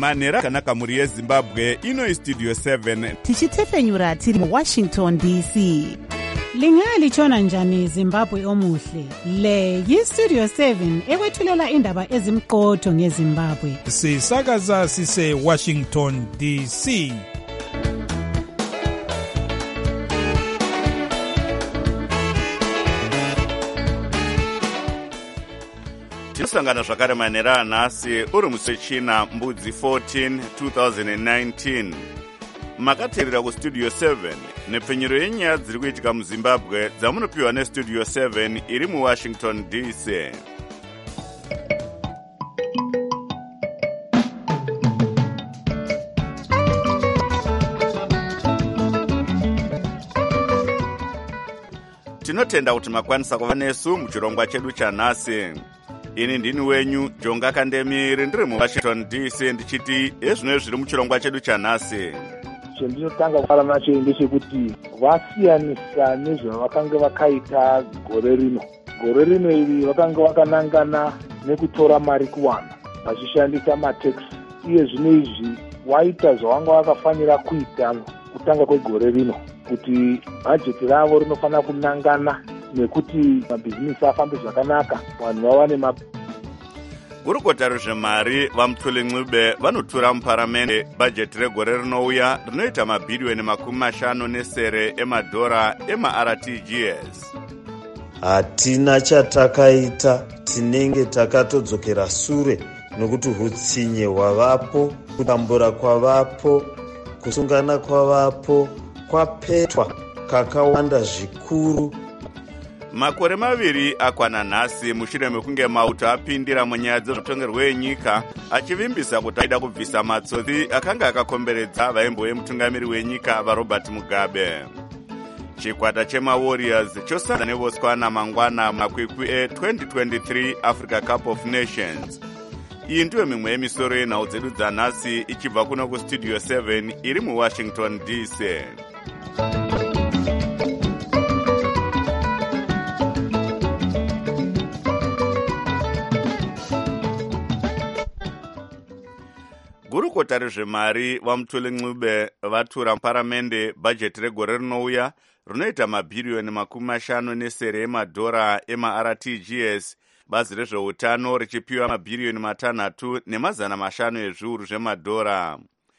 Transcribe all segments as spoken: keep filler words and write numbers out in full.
manhero akanaka mhuri yezimbabwe. Ino Studio seven tichitefenyura tiri muWashington D C. Lingalitshona njani Zimbabwe omuhle? Le yi-Studio seven ekwethulela indaba ezimqotho ngeZimbabwe. Sisakaza sise Washington D C. Tinosangana zvakare manhero anhasi uri musi wechina mbudzi fourteen twenty nineteen. Makateerera kuStudio seven nepfenyuro yenyaya dziri kuitika muZimbabwe dzamunopiwa neStudio seven iri muWashington D C. Tinotenda kuti makwanisa kuva nesu muchirongwa chedu chanhasi. Ini ndini wenyu Jonga Kandemiri ndiri muWashington D C ndichiti ezvino zviri muchirongwa chedu chanhasi. Chendinotanga kufara nacho ndechekuti vasiyanisa nezvavakanga vakaita gore rino. Gore rino iri vakanga vakanangana nekutora mari kuvanhu vachishandisa mataxi. Iye zvino izvi waita zvavanga vakafanira kuita kutanga kwegore rino kuti bhajeti ravo rinofanira kunangana nekuti mabhizinisi afambe zvakanaka, vanhu vawane ma Gurukota rwezvemari vaMuthuli Ncube vanotura muparamende bhajeti regore rinouya rinoita mabhiriyoni makumi mashanu nesere emadhora ema-R T G S. Hatina chatakaita, tinenge takatodzokera sure nokuti hutsinye hwavapo, kutambura kwavapo, kusungana kwavapo, kwapetwa kakawanda zvikuru. Makore maviri akwana nhasi mushure mekunge mauto apindira munyaya dzezvetongerwo yenyika achivimbisa kuti aida kubvisa matsotsi akanga akakomberedza vaimbo vemutungamiri wenyika vaRobert Mugabe. Chikwata chemaWarriors chosangana neBotswana mangwana makwikwi e-twenty twenty-three Africa Cup of Nations. Iyi ndiyo mimwe yemisoro yenhau dzedu dzanhasi ichibva kuno kuStudio seven iri muWashington D C. Gurukota rezvemari vaMuthuli Ncube vatura muparamende bhajeti regore rinouya rinoita mabhiriyoni makumi mashanu nesere emadhora ema-R T G S. Bazi rezveutano richipiwa mabhiriyoni matanhatu nemazana mashanu ezviuru zvemadhora.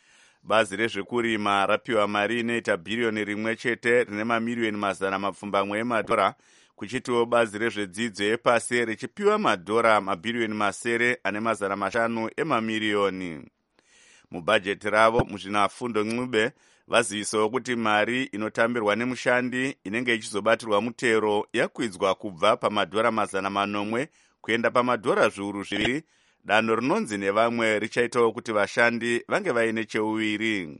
Bazi rezvekurima rapiwa mari inoita bhiriyoni rimwe chete rine mamiriyoni mazana mapfumbamwe emadhora, kuchitiwo bazi rezvedzidzo yepasi richipiwa madhora mabhiriyoni masere ane mazana mashanu emamiriyoni. Mubhajeti ravo muzvinafundo Ncube vazivisawo kuti mari inotambirwa nemushandi inenge ichizobatirwa mutero yakwidzwa kubva pamadhora mazana manomwe kuenda pamadhora zviuru zviviri. Danho rinonzi nevamwe richaitawo kuti vashandi vange vaine cheuviri.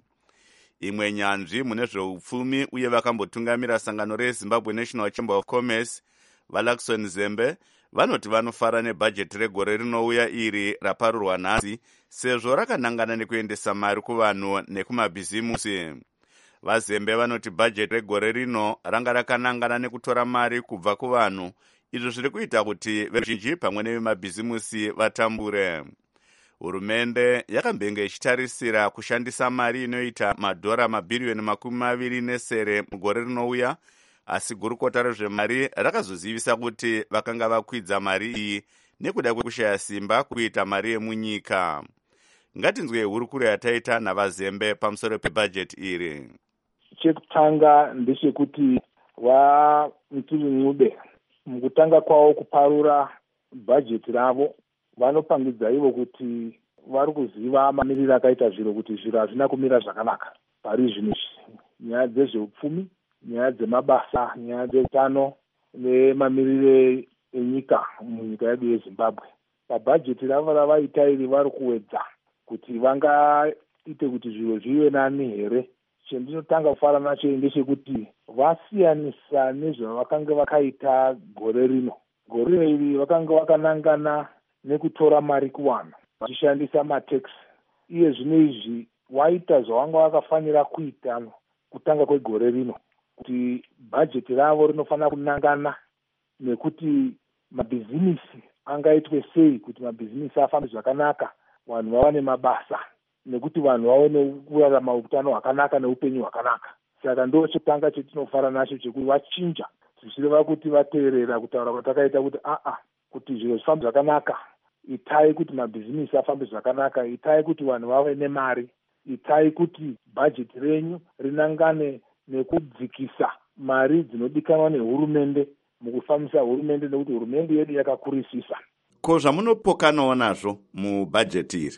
Imwe nyanzvi mune zveupfumi uye vakambotungamira sangano reZimbabwe National Chamber of Commerce vaLaxon Zembe vanoti vanofara nebhajeti regore rinouya iri raparurwa nhasi sezvo rakanangana nekuendesa mari kuvanhu nekumabhizimusi. VaZembe vanoti bhajeti regore rino ranga rakanangana nekutora mari kubva kuvanhu, izvo zviri kuita kuti veruzhinji pamwe nevemabhizimusi vatambure. Hurumende yakambenge ichitarisira kushandisa mari inoita madhora mabhiriyoni makumi maviri nesere mugore rinouya, asi gurukota rezvemari rakazozivisa kuti vakanga vakwidza mari iyi nekuda kwekushaya simba kuita mari yemunyika. Ngatinzwe hurukuro yataita navaZembe pamusoro pebhajeti iri. Chekutanga ndechekuti vaMuthuli Ncube mukutanga kwavo kuparura bhajeti ravo vanopangidza ivo kuti vari kuziva mamiriro akaita zviro kuti zviro hazvina kumira zvakanaka pari zvino. Nyaya dzezveupfumi, nyaya dzemabasa, nyaya dzeutano nemamiriro enyika munyika yedu yeZimbabwe. Pabhajeti ravo ravaita iri vari kuwedza kuti vangaite kuti zviro zvive nani here. Chendinotanga kufara nacho ndechekuti vasiyanisa nezvavakanga vakaita gore rino. Gore rino iri vakanga vakanangana nekutora mari kuvanhu vachishandisa mataxi. Iye zvino izvi waita zvavanga vakafanira kuita kutanga kwegore rino kuti bhajeti ravo rinofanira kunangana nekuti mabhizinisi angaitwe sei kuti mabhizinisi afambe zvakanaka, vanhu vawane mabasa nekuti vanhu vaone kurarama utano hwakanaka neupenyu hwakanaka. Saka ndo chitanga chetinofara nacho chekuti vachinja, zvichireva kuti vateerera kutaura kwatakaita kuti aa kuti zviro zvifambe zvakanaka, itai kuti mabhizinisi afambe zvakanaka, itai kuti vanhu vave nemari, itai kuti bhajeti renyu rinangane nekudzikisa mari dzinodikanwa nehurumende mukufambisa hurumende, nekuti hurumende yedu yakakurisisa. Ko zvamunopokanawo nazvo mubhajeti iri?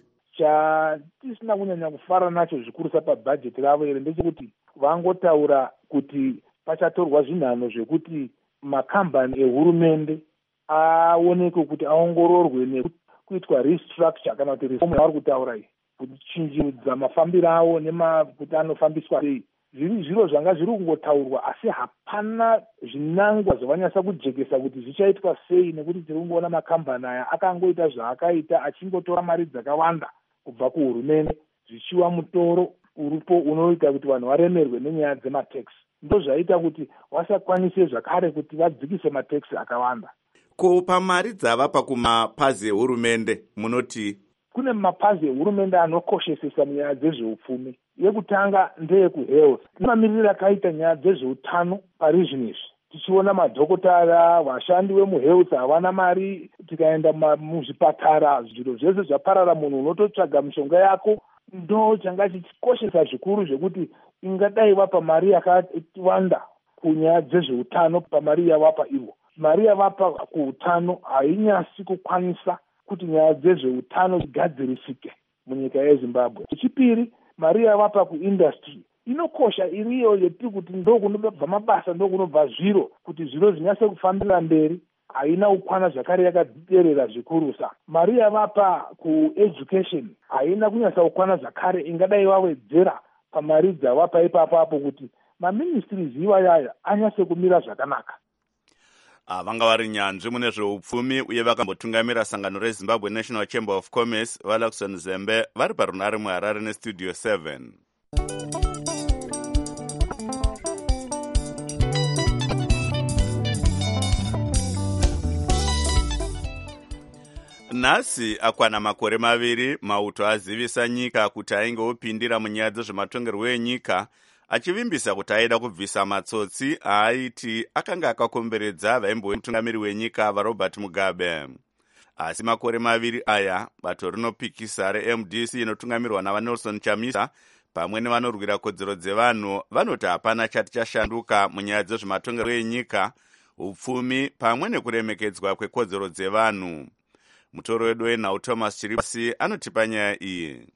Chatisina kunyanya kufara nacho zvikurusa pabhajeti ravo iri ndechekuti vangotaura kuti pachatorwa zvinhano zvekuti makambani ehurumende aonekwe kuti aongororwe nekuitwa restructure kana kuti reform yavari kutaura iyi, kuchinjidza mafambiro awo kuti anofambiswa sei. Zviri zviro zvanga zviri kungotaurwa asi hapana zvinangwa zvavanyasa kujekesa kuti zvichaitwa sei, nekuti tiri kungoona makambani aya akangoita zvaakaita achingotora mari dzakawanda kubva kuhurumende zvichiwa mutoro uripo unoita kuti vanhu varemerwe nenyaya dzematax. Ndo zvaita kuti vasakwanise zvakare kuti vadzikise matax akawanda. Ko pamari dzavapa kumapazi ehurumende munoti? Kune mapazi ehurumende anokoshesesa nyaya dzezveupfumi. Yekutanga ndeyekuhealth, inomirira akaita nyaya dzezveutano parizvino izvi. Tichiona madhokotara, vashandi vemuhealth havana mari, tikaenda muzvipatara zviro zvese zvaparara, munhu unototsvaga mishonga yako. Ndo changa chichikoshesa zvikuru zvekuti ingadai vapa mari yakawanda kunyaya dzezveutano pamari yavapa ivo. Mari yavapa kuutano hainyasi kukwanisa kuti nyaya dzezveutano dzigadzirisike munyika yeZimbabwe. Chechipiri, mari yavapa kuindustry inokosha iriyo yeti kuti ndo kunobva mabasa, ndo kunobva zviro, kuti zviro zvinyase kufambira mberi, haina kukwana zvakare, yakaderera zvikurusa. Mari yavapa kueducation haina kunyasa kukwana zvakare, ingadai wawedzera pamari dzavapa ipapapo kuti maministries iwayaya anyase kumira zvakanaka. Vanga vari nyanzvi mune zveupfumi uye vakambotungamira sangano reZimbabwe National Chamber of Commerce vaLaxon Zembe vari parunare muHarare nestudio seven. Nhasi akwana makore maviri mauto azivisa nyika kuti ainge opindira munyaya dzezvematongerwo enyika, achivimbisa kuti aida kubvisa matsotsi aaiti akanga akakomberedza vaimbowe mutungamiri wenyika vaRobert Mugabe. Asi makore maviri aya, bato rinopikisa reM D C inotungamirwa navaNelson Chamisa pamwe nevanorwira kodzero dzevanhu vanoti hapana chati chashanduka munyaya dzezvematongerwo enyika, upfumi pamwe nekuremekedzwa kwekodzero dzevanhu. Mutoro wedu wenhau Thomas Chiripasi anotipa nyaya iyi.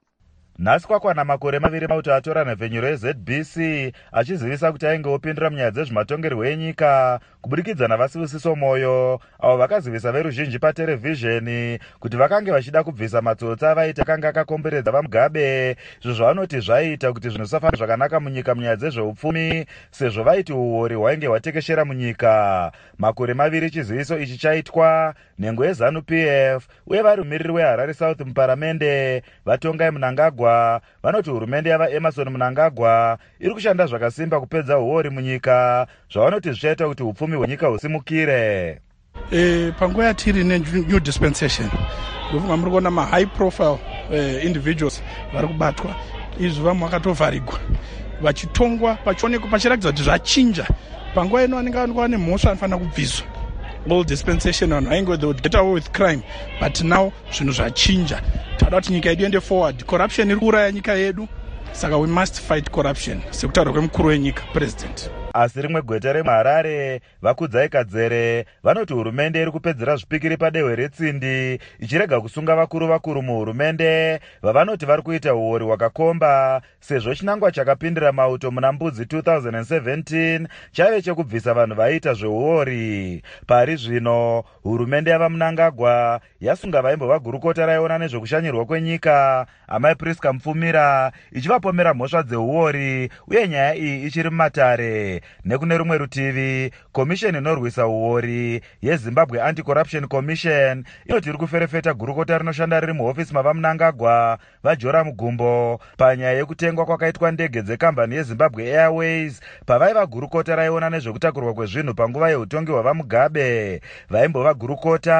Nhasi kwakwana makore maviri mauto atora nevhenyu reZ B C achizivisa kuti ainge opindira munyaya dzezvematongerwo enyika kubudikidza navasibusiso moyo avo vakazivisa veruzhinji paterevhizheni kuti vakange vachida kubvisa matsotsi avaita akanga akakomberedza vaMugabe, izvo zvavanoti zvaita kuti zvinhu zvisafamba zvakanaka munyika munyaya dzezveupfumi sezvo vaiti uori hwainge hwatekeshera munyika. Makore maviri chiziviso ichi chaitwa nhengo yeZanu P F uye vari mumiriri weHarare South muparamende vaTongai Mnangagwa vanoti hurumende yavaEmerson Mnangagwa iri kushanda zvakasimba kupedza uori munyika, zvavanoti zvichaita kuti upfumi hwenyika husimukire. E, panguva yatiri nenew dispensation ndofunga muri kuona mahigh profile uh, individuals vari kubatwa, izvi vamwe vakatovharigwa vachitongwa vachionekwa pachiratidza kuti zvachinja. Panguva ino anenge aonekwa nemhosva anofanira kubviswa. All dispensation on aingo they would get away with crime, but now zvinhu zvachinja. Tada kuti nyika yedu ende forward. Corruption iri kuuraya nyika yedu, saka we must fight corruption sekutaura kwemukuru wenyika president. Asi rimwe gweta remuHarare vakudzai Kadzere vanoti hurumende iri kupedzera zvipikiri padehwe retsindi ichirega kusunga vakuru vakuru muhurumende vavanoti vari kuita uori hwakakomba, sezvo chinangwa chakapindira mauto muna Mbudzi two thousand seventeen chaive chekubvisa vanhu vaiita zveuori. Pari zvino hurumende yavaMnangagwa yasunga vaimbova gurukota raiona nezvekushanyirwa kwenyika Amai Priska Mupfumira ichivapomera mhosva dzeuori, uye nyaya iyi ichiri mumatare. Nekune rumwe rutivi, komisheni inorwisa uori yeZimbabwe Anti-Corruption Commission inoti iri kuferefeta gurukota rinoshanda riri muhofisi mavaMnangagwa vaJoram Gumbo panyaya yekutengwa kwakaitwa ndege dzekambani yeZimbabwe Airways pavaiva gurukota raiona nezvekutakurwa kwezvinhu panguva yeutongi hwavaMugabe. Vaimbova gurukota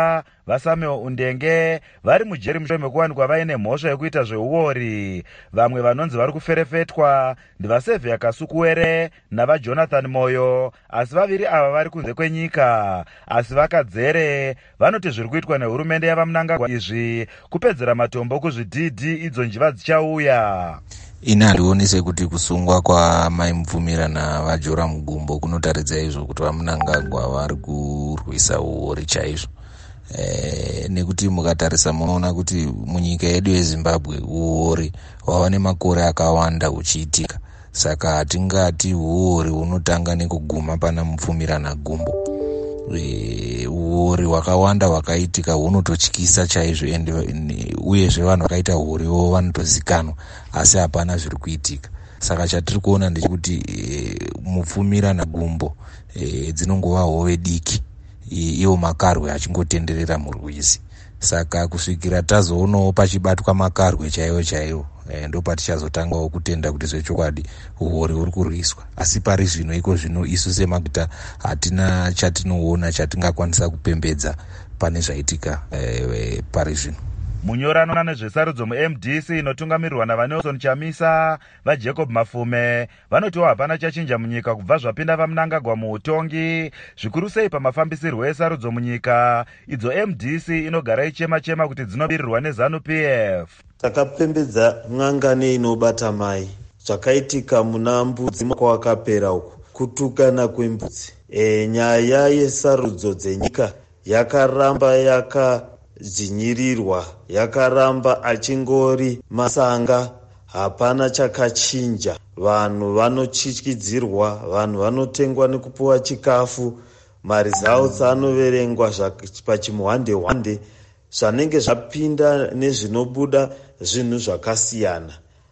vasamuel undenge vari mujeri mushure mekuwanikwa vaine mhosva yekuita zveuori. Vamwe vanonzi vari kuferefetwa ndivasevhia kasukuwere navajonathan moyo, asi vaviri ava vari kunze kwenyika. Asi vakadzere vanoti zviri kuitwa nehurumende yavamunangagwa izvi kupedzera matombo kuzvidhidhi idzo njiva dzichauya. Ini handioni sekuti kusungwa kwamai Mupfumira navajora mugumbo kunotaridza izvo kuti vamunangagwa vari kurwisa uori chaizvo. E, nekuti mukatarisa munoona kuti munyika yedu yeZimbabwe uori wava nemakore akawanda uchiitika. Saka hatingati uori unotanga nekuguma pana Mupfumira naGumbo. E, uori hwakawanda hwakaitika hunototyisa chaizvo, ende uyezve vanhu vakaita uoriwo vanotozikanwa, asi hapana zviri kuitika. Saka chatiri kuona ndechekuti e, Mupfumira naGumbo e, dzinongova hove diki, iwo makarwe achingotenderera murwizi. Saka kusvikira tazoonawo pachibatwa makarwe chaiwo chaiwo, e, ndo patichazotangawo kutenda kuti zvechokwadi uori uri kurwiswa. Asi pari zvino iko zvino isu semaguta hatina chatinoona chatingakwanisa kupembedza pane zvaitika e, pari zvino. Munyorano nezvesarudzo mu-M D C inotungamirirwa navanelson Chamisa vaJacob Mafume vanotiwo hapana chachinja munyika kubva zvapinda vamunangagwa muutongi, zvikuru sei pamafambisirwo esarudzo munyika idzo M D C inogara ichema chema kuti dzinobirirwa neZANU P F. Takapembedza ng'angane inobata mai zvakaitika muna mbudzi kwakapera uku, kutukana kwembudzi. E, nyaya yesarudzo dzenyika yakaramba yaka dzinyirirwa, yakaramba achingori masanga, hapana chakachinja. Vanhu vanochityidzirwa, vanhu vanotengwa nekupuwa chikafu, mari dzavo dzanoverengwa pachimuhande hwande, zvanenge zvapinda nezvinobuda zvinhu zvakasiyana.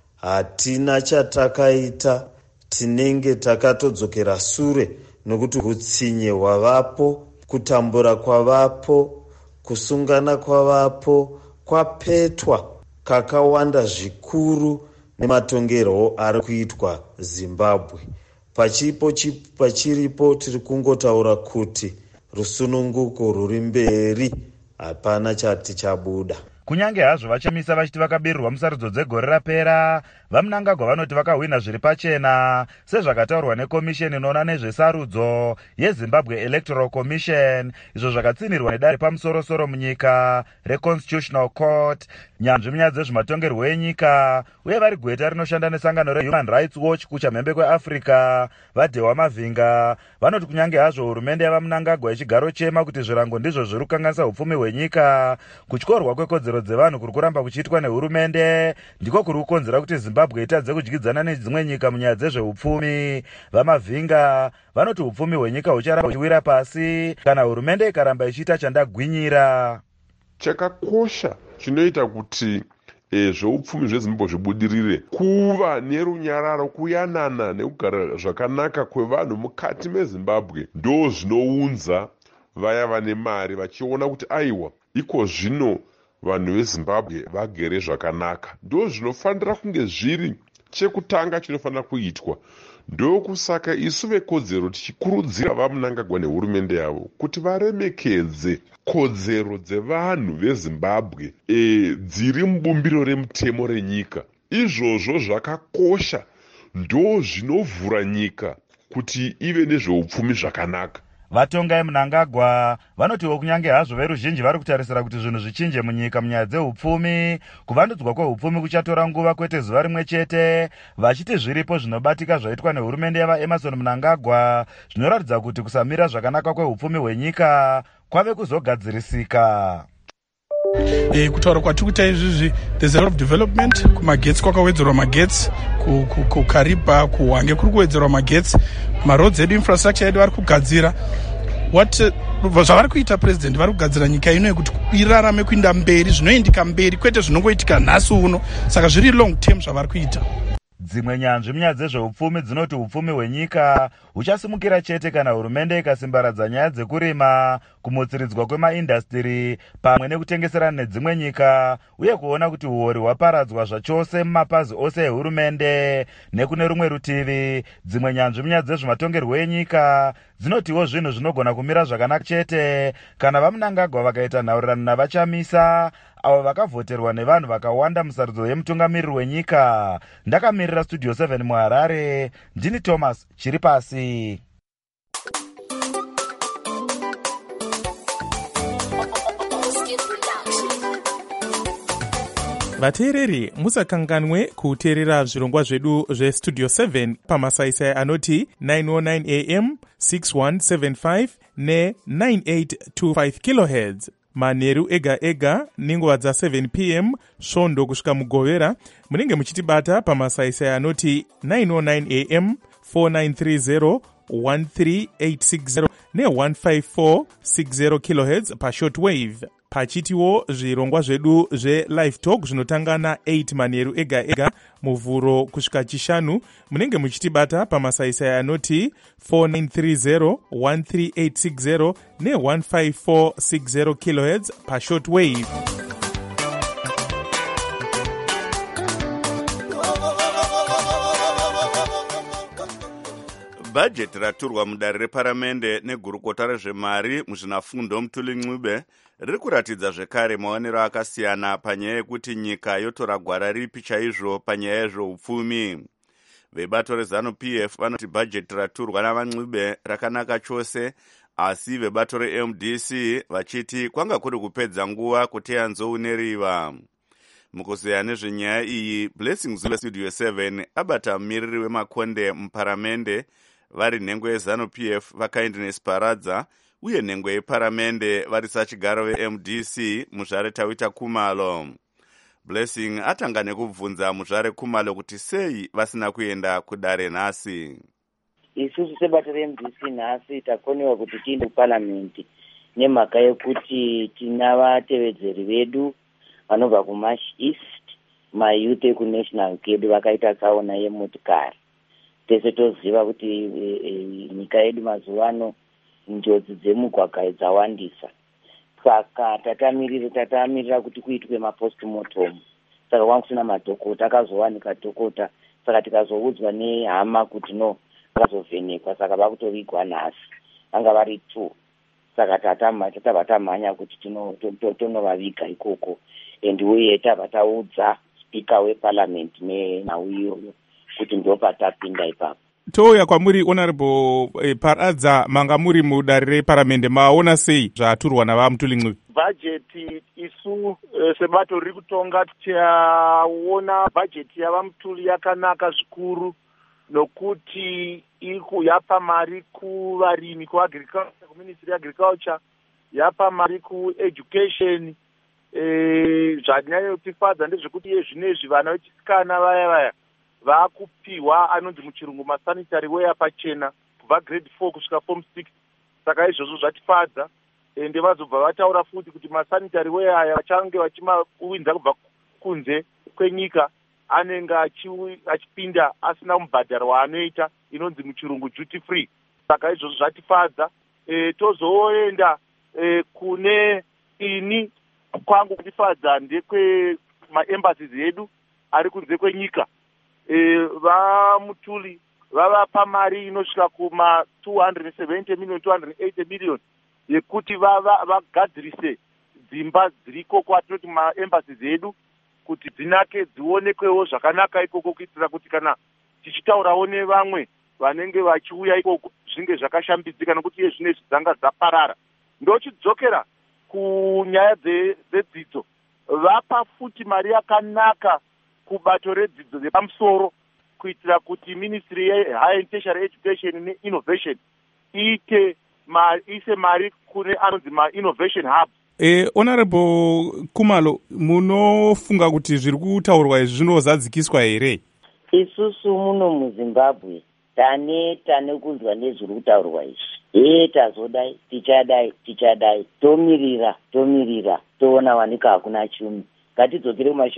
Hatina chatakaita, tinenge takatodzokera sure nokuti hutsinye hwavapo, kutambura kwavapo, kusungana kwavapo, kwapetwa kakawanda zvikuru nematongerwo ari kuitwa Zimbabwe. Pachipo pachiripo tiri kungotaura kuti rusununguko ruri mberi, hapana chati chabuda. Kunyange hazvo vachamisa vachiti vakabirirwa musarudzo dzegore rapera, vamunangagwa vanoti vakahwina zviri pachena sezvakataurwa nekomisheni inoona nezvesarudzo yeZimbabwe Electoral Commission, izvo zvakatsinirwa nedare pamusoro-soro munyika reConstitutional Court. Nyanzvi munyaya dzezvematongerwo enyika uye vari gweta rinoshanda nesangano reHuman Rights Watch kuchamhembe kweAfrica vaDhewa Mavhinga vanoti kunyange hazvo hurumende yavamunangagwa ichigaro chema kuti zvirango ndizvo zviri kukanganisa hupfumi hwenyika, kutyorwa kwekodzero dzevanhu kuri kuramba kuchiitwa nehurumende ndiko kuri kukonzera kuti Zimbabwe itadze kudyidzana nedzimwe nyika munyaya dzezveupfumi. VaMavhinga vanoti upfumi hwenyika hucharamba huchiwira pasi kana hurumende ikaramba ichiita chandagwinyira. Chakakosha chinoita kuti e, zveupfumi zveZimbabwe zvibudirire kuva nerunyararo, kuyanana nekugara zvakanaka kwevanhu mukati meZimbabwe ndo zvinounza vaya vane mari vachiona kuti aiwa iko zvino vanhu veZimbabwe vagere zvakanaka. Ndo zvinofanira kunge zviri chekutanga chinofanira kuitwa. Ndokusaka isu vekodzero tichikurudzira vamunangagwa nehurumende yavo kuti varemekedze kodzero dzevanhu veZimbabwe e, dziri mubumbiro remutemo renyika. Izvozvo zvakakosha, ndo zvinovhura nyika kuti ive nezveupfumi zvakanaka. Vatongai Munangagwa vanotiwo kunyange hazvo veruzhinji vari kutarisira kuti zvinhu zvichinje munyika munyaya dzeupfumi, kuvandudzwa kweupfumi kuchatora nguva kwete zuva rimwe chete, vachiti zviripo zvinobatika zvaitwa nehurumende yavaEmerson Mnangagwa zvinoratidza kuti kusamira zvakanaka kweupfumi hwenyika kwave kuzogadzirisika. E, kutaura kwatiri kuita izvizvi, there's a lot of development. Kumagetsi kwakawedzerwa magetsi, kukariba kuhwange kuri kuwedzerwa magetsi, maroads edu, infrastructure yedu vari kugadzira. What zvavari kuita president, vari kugadzira nyika ino yekuti irarame kuenda mberi, zvinoindika mberi kwete zvinongoitika nhasi uno. Saka zviri long term zvavari kuita. Dzimwe nyanzvi munyaya dzezveupfumi dzinoti upfumi hwenyika huchasimukira chete kana hurumende ikasimbaradza nyaya dzekurima, kumutsiridzwa kwemaindastiri pamwe nekutengeserana nedzimwe nyika, uye kuona kuti uori hwaparadzwa zvachose mumapazi ose ehurumende. Nekune rumwe rutivi, dzimwe nyanzvi munyaya dzezvematongerwo enyika dzinotiwo zvinhu zvinogona kumira zvakanaka chete kana vaMnangagwa vakaita nhaurirano navachamisa avo vakavhoterwa nevanhu vakawanda musarudzo yemutungamiriri wenyika. Ndakamirira Studio seven muHarare, ndini Thomas Chiripasi. vateereri musakanganwe kuteerera zvirongwa zvedu zvestudio seven pamasaisai anoti nine oh nine a m, six one seven five ne nine eight two five kilohertz manheru ega ega nenguva dza seven p m svondo kusvika mugovera. Munenge muchitibata pamasaisai anoti nine oh nine a m, four nine three zero, one three eight six zero ne one five four six zero kilohertz pashortwave. Pachitiwo zvirongwa zvedu zve-live talk zvinotanga na-eight manheru ega ega muvhuro kusvika chishanu. Munenge muchitibata pamasaisai anoti four nine three zero, one three eight six zero ne one five four six zero kilohertz pashortwave. Bhajeti raturwa mudare reparamende negurukota rezvemari muzvinafundo Mutuli Ncube riri kuratidza zvekare maonero akasiyana panyaya yekuti nyika yotora gwara ripi chaizvo panyaya yezveupfumi. Vebato reZanu-P F vanoti bhajeti raturwa navaNcube rakanaka chose, asi vebato re-M D C vachiti kwanga kuri kupedza nguva kuti yanzouneriva. Mukuzeya nezvenyaya iyi, Blessing Zulu Studio seven abata mumiriri wemakonde muparamende vari nhengo yeZanu-P F vaKindness Paradza uye nhengo yeparamende vari sachigaro ve-M D C muzvare Tawita Kumalo. Blessing atanga nekubvunza muzvare Kumalo kuti sei vasina kuenda kudare nhasi. Isusu sebato re-M D C nhasi takoniwa kuti tiende kuparamende nemhaka yekuti tina vatevedzeri vedu vanobva kuMarsh East, mayouth ekunational kedu vakaita tsaona yemotikari. Tese toziva kuti e, e, nyika yedu mazuva ano njodzi dzemugwagwa dzawandisa. Saka tatamirira tatamirira kuti kuitwe mapostmortem. Saka wangu kusina madhokota akazowanika dhokota. Saka tikazoudzwa nehama kuti no akazovhenekwa, saka vakutovigwa nhasi. Vanga vari two. Saka tatama tatava tamhanya kuti tino tonovaviga ikoko. And uye tabva taudza speaker weparliament nenhau iyoyo kuti ndo patapinda ipapo. Touya kwamuri Honorable eh, Paradza, manga muri mudare reparamende, maona sei zvaturwa navaMutuli Ncube? Bhajeti isu e, sebato riri kutonga tichaona bhajeti yavaMutuli yakanaka zvikuru nokuti iri yapa mari kuvarimi, kuagriculture, kuministry yeagriculture, yapa mari kueducation. E, zvanyanyotifadza ndezvekuti iye zvinezvi vana vechisikana vaya vaya vakupiwa anonzi muchirungu masanitary wear pachena kubva grade four kusvika form six. Saka izvozvo zvatifadza, ende vazobva vataura futi kuti masanitary wear aya vachange vachimawinza kubva kunze kwenyika anenge achipinda asina mubhadharo waanoita inonzi muchirungu duty free. Saka izvozvo zvatifadza. E, tozoenda e, kune ini kwangu kutifadza ndekwe maembassies edu ari kunze kwenyika. E, vaMutuli vavapa mari inosvika kuma two hundred seventy million, two hundred eighty million yekuti vagadzirise dzimba dziriko kwatinoti maembassies edu kuti dzinake dzionekwewo zvakanaka ikoko, kuitira kuti kana tichitaurawo nevamwe vanenge vachiuya ikoko zvinge zvakashambidzika, nokuti iye zvinezvi dzanga dzaparara. Ndochidzokera kunyaya dzedzidzo, vapa futi mari yakanaka kubato redzidzo dzepamusoro kuitira kuti ministry yeHigher and Tertiary Education neInnovation ite mari, ise mari kune anonzi ma-innovation hub. E, Honorable Kumalo, munofunga kuti zviri kutaurwa izvi zvinozadzikiswa here? Isusu muno muZimbabwe taneta nekunzwa nezviri kutaurwa izvi. Ee, tazodai, tichadai, tichadai, tomirira, tomirira, toona wanika hakuna chumi. Ngatidzokere kumashure apa.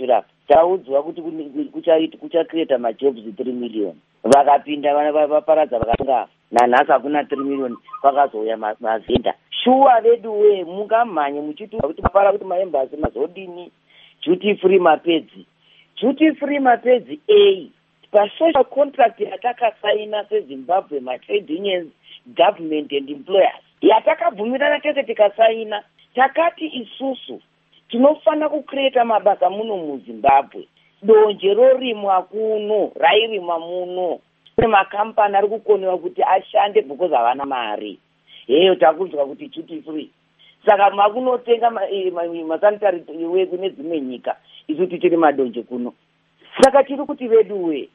taudzwa kuti kuchacreata majobs three million. Vakapinda vaparadza vakatunga nanhasi hakuna three million kwakazouya mazenda. Shuwa vedu we mungamhanye muchituka kuti mapara kuti maembasi mazodini duty free mapedzi. Duty free mapedzi A pasocial contract yatakasaina seZimbabwe matrade unions government and employers yatakabvumirana tese tikasaina takati isusu tinofana kucreata mabasa muno muZimbabwe. Donje rorimwa kuno rairimwa muno. Kune makampani ari kukonewa kuti ashande because havana mari. Heyo takunzwa kuti duty free. Saka makunotenga masanitary weku nedzimwe nyika isu tichiri madonje kuno. Saka tiri kuti veduwe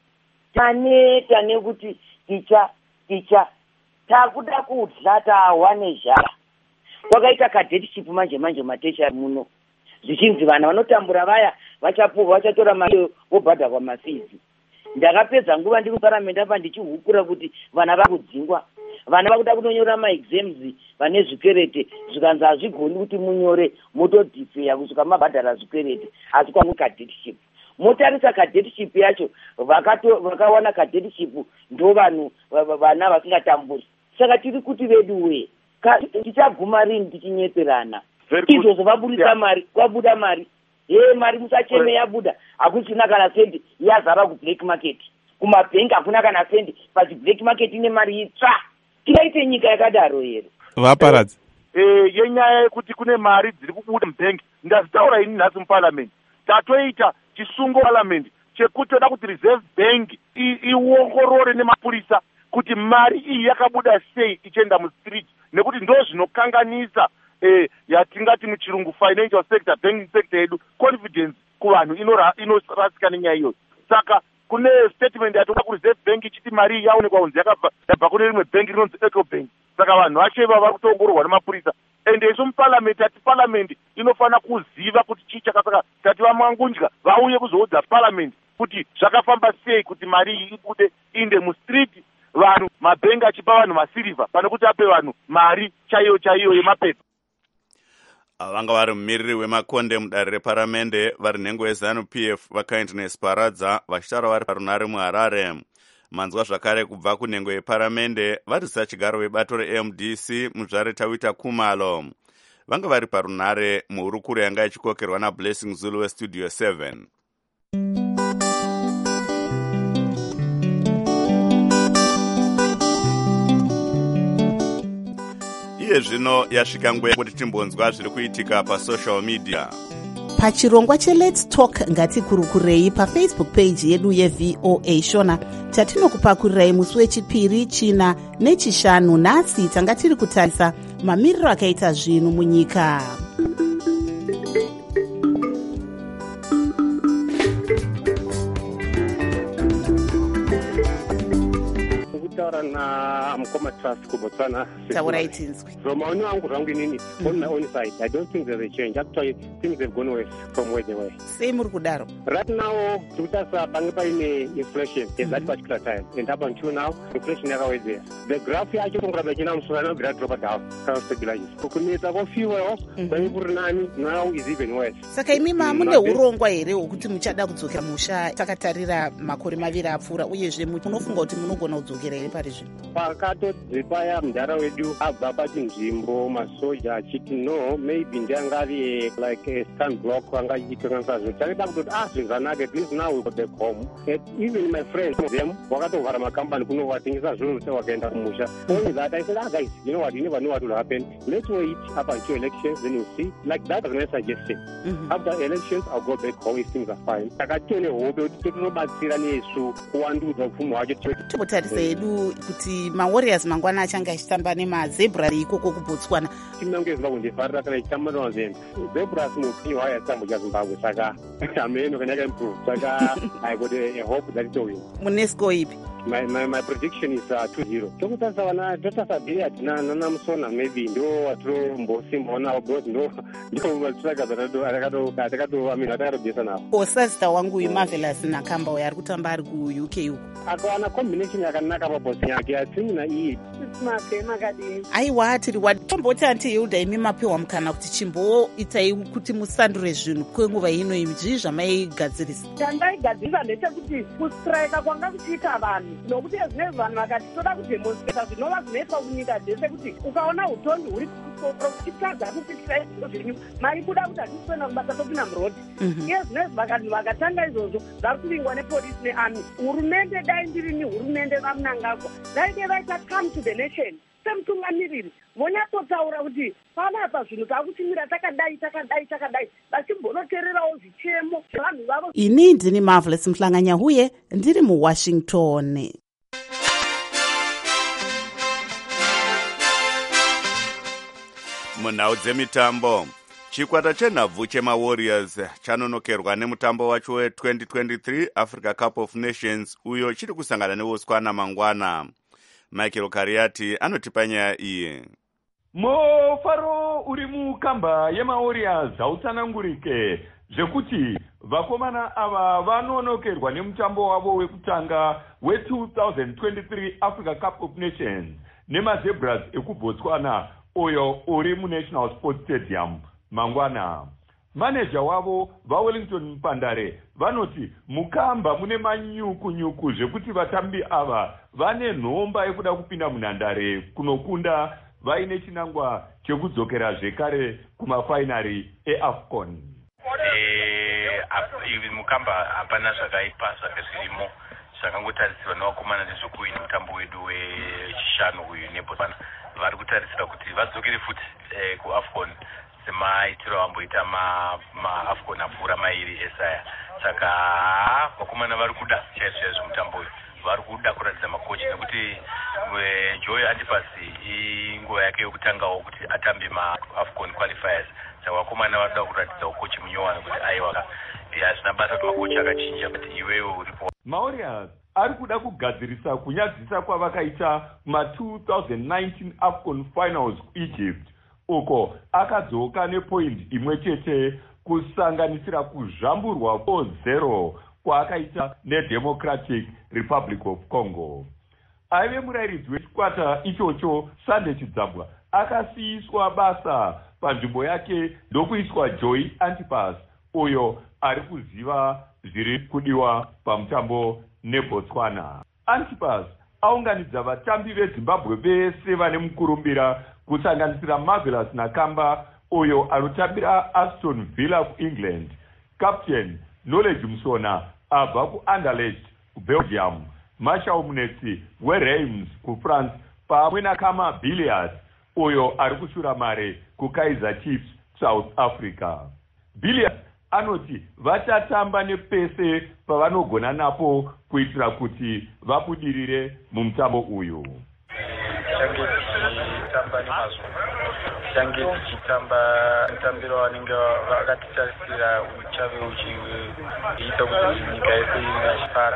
taneta nekuti ticha ticha takuda kudla tawa nezhara. Kwakaita kadetship manje manje matesha muno. Zvichinzi vana vanotambura vaya vachapuwa vachatora mari vobhadha kwamafisi. Ndakapedza nguva ndiri muparamendi apa ndichihukura kuti vana vakudzingwa. Vana vakuda kunonyora maexams vane zvikerete zvikanzi hazvigoni kuti munyore motodhifeya kusvika mabhadhara zvikerete asi kwangu kadetship. Motarisa kadetship yacho vakawana kadetship ndo vanhu vana vasingatamburi. Saka tiri kuti vedu we tichaguma rini tichinyeperana. Izvozvo vaburitsa mari kwabuda mari. Ye mari musacheme yabuda hakusina kana sendi yazara kublack market. Kumabhengi hakuna kana sendi pasi black market ine mari itsva. Tingaite nyika yakadaro here. Vaparadzi. Eh yenyaya yekuti kune mari dziri kubuda mubhengi. Ndazitaura ini nhasi muparliament. Tatoita chisungo parliament chekuti toda kuti reserve bank iongorore nemapurisa kuti mari iyi yakabuda sei ichienda mustreet nekuti ndo zvinokanganisa eh yatingati muchirungu financial sector banking sector yedu confidence kuvanhu inorasika nenyaya iyoyo. Saka kune statement yatoda kureserve bank ichiti mari yaonekwa kunzi yakabva yabva kune rimwe bank rinonzi Ecobank. Saka vanhu vacheva vari kutoongororwa nemapurisa ende isu muparliament ati parliament inofana kuziva kuti chii chakasaka tati vamangundya vauye kuzoudza parliament kuti zvakafamba sei kuti mari iyi ibude inde mustreet vanhu mabhengi achipa vanhu masirivha pane kuti ape vanhu mari chaiyo chaiyo yemapepa. Vanga vari mumiriri wemakonde mudare reparamende vari nhengo yeZanu P F vaKindness Paradza vachitaura vari parunare muHarare. Manzwa zvakare kubva kunhengo yeparamende varisisa chigaro vebato reA M D C muzvare Tawita Kumalo. Vanga vari parunare muhurukuro yanga ichikokerwa naBlessing Zulu weStudio seven. Iye zvino yasvika nguva yekuti timbonzwa zviri kuitika pasocial media. Pachirongwa cheLet's Talk ngatikurukurei pafacebook page yedu yeV O A Shona chatinokupakurirai musi wechipiri, china nechishanu. Nhasi tanga tiri kutarisa mamiriro akaita zvinhu munyika. na mukoma trust kubotswana taurai tinzwi. From maoni angu zvangu inini on my own side I don't think there's a change. Actually things have gone worse from where they were. Sei muri kudaro? Right now tikutasa pange paine inflation at that particular time and up until now inflation yakawedzera. The graph yacho kunguramba ichina musoro anobvira dropa down kana stabilize. Kunetsa kofuel kwai kuri nani now is even worse. Saka imi mamune urongwa here hwekuti muchada kudzokera musha takatarira makore maviri apfuura uyezve munofunga kuti munogona kudzokera here pari zvino? Pakatodzipaya mudhara wedu abva pachinzvimbo masoja achiti no maybe ndianga ari like a stand block anga ichitonganisa zvo takada kutoti ah zvinhu zvanaka at least now we got back home. Even my friends them wakatovhara makambani kuno watengesa zvinhu kuti wakaenda kumusha. Only that I said ah guys you know what you never know what will happen, let's wait up until elections then you'll see. Like that was my suggestion. Mm-hmm. After elections I'll go back home if things are fine. Takatione hope kuti totobatsira nesu kuwandudza upfumi hwacho. Totarisa yedu kuti mawarriors mangwana achanga achitamba nemazebra ikoko kuBotswana. Timange Zimbabwe ndifarira kana ichitamba nozeni. Zebras mupi waya tambo cha Zimbabwe saka ameno kana improve. Saka I got a hope that it will win. Munesco ipi? my, my, my prediction is uh, two zero. Tokutarisa vana totarisa Billiard nana Musona maybe ndo watirombosimbawo because ndo ndo vatsvaka atakatova mina atakatobvisa navo. Osazita wangu uMarvelous naKamba uyo ari kutamba ari ku-U K uko. Akawana combination yakanaka pabosi yake atimina iyi. Matema kadini. Aiwa tiri watomboti anti Hilda imi mapiwa mukana kuti chimboitai kuti musandure zvinhu kwenguva ino izvi zvamaigadzirisa. Chandaigadzirisa ndechekuti kustrika kwanga kuchiita vanhu nokuti ezvinezvi vanhu vakati toda kudemonstrata zvinova zvinoitwa kunyika dzese kuti ukaona utongi huri kuchitadza kupikisa izvo zvenyu mari kuda kuti hatisikwenda kubasa topinda murodhi. Iye zvinezvi vakati vakatanga izvozvo vari kuvingwa nepolisi nearmy. Hurumende dai ndirini hurumende vamunangagwa daide vaita come to the nation semutungamiriri vonyatsotaura kuti panapa zvinhu takutimira takadai takadai takadai vachimbonoteererawo zvichemo zvevanhu vavo. Ini ndini Marvelous Mhlanganyahuye ndiri muWashington. Munhau dzemitambo, chikwata chenhabvu chemaWarriors chanonokerwa nemutambo wacho we-twenty twenty-three Africa Cup of Nations uyo chiri kusangana neBotswana mangwana. Michael Kariati anotipa nyaya iyi. Mufaro uri mukamba yemaWarriors hautsanangurike zvekuti vakomana ava vanonokerwa nemutambo wavo wekutanga we-twenty twenty-three Africa Cup of Nations nemazebras ekuBotswana uyo uri muNational Sports Stadium mangwana. Manager wavo vaWellington Mpandare vanoti mukamba mune manyuku-nyuku zvekuti vatambi ava vane nhomba yekuda kupinda munhandare kunokunda vaine chinangwa chekudzokera zvekare kumafainari eAFCON. Eh, mukamba hapana zvakaipa zvake zvirimo zvakangotarisirwa nevakomana nezvekuwina mutambo wedu wechishanu uyu neBotswana. Vari kutarisira kuti vadzokere futi eh, kuAFCON semaitiro avamboita maAFCON apfuura mairi esaya. Saka vakomana vari kuda chaizvo chaizvo mutambo uyu. Vari kuda kuratidza makochi nekuti Joy Antipas inguva yake yokutangawo kuti atambe maAFCON qualifiers. Saka vakomana vari kuda kuratidza ukochi munyowani kuti aiwa hazvina basa kuti makochi akachinja kuti iwewe uripo. maWarriors ari kuda kugadzirisa kunyadzisa kwavakaita ma-twenty nineteen AFCON finals kuEgypt uko akadzoka nepoindi imwe chete kusanganisira kuzvamburwa four zero kwaakaita neDemocratic Republic of Congo. Aive murayiridzi wechikwata ichocho Sunday Chidzabwa akasiyiswa basa panzvimbo yake ndokuiswa Joy Antipas uyo ari kuziva zviri kudiwa pamutambo neBotswana. Antipas aunganidza vatambi veZimbabwe vese vane mukurumbira kusanganisira Marvelous naKamba uyo anotambira Aston Villa kuEngland, Captain Knowledge Musona abva kuAnderlecht kuBelgium, Marshall Munetsi weReims kuFrance pamwe naKama Billiard uyo ari kushura mare kuKaizer Chiefs South Africa. Billiard anoti vatatamba nepese pavanogona napo kuitira kuti vabudirire mumutambo uyu. Change tichitamba nemazuva change tichitamba mutambiro vanenge vakatitarisira uchave uchiita kuti nyika yese inachifara.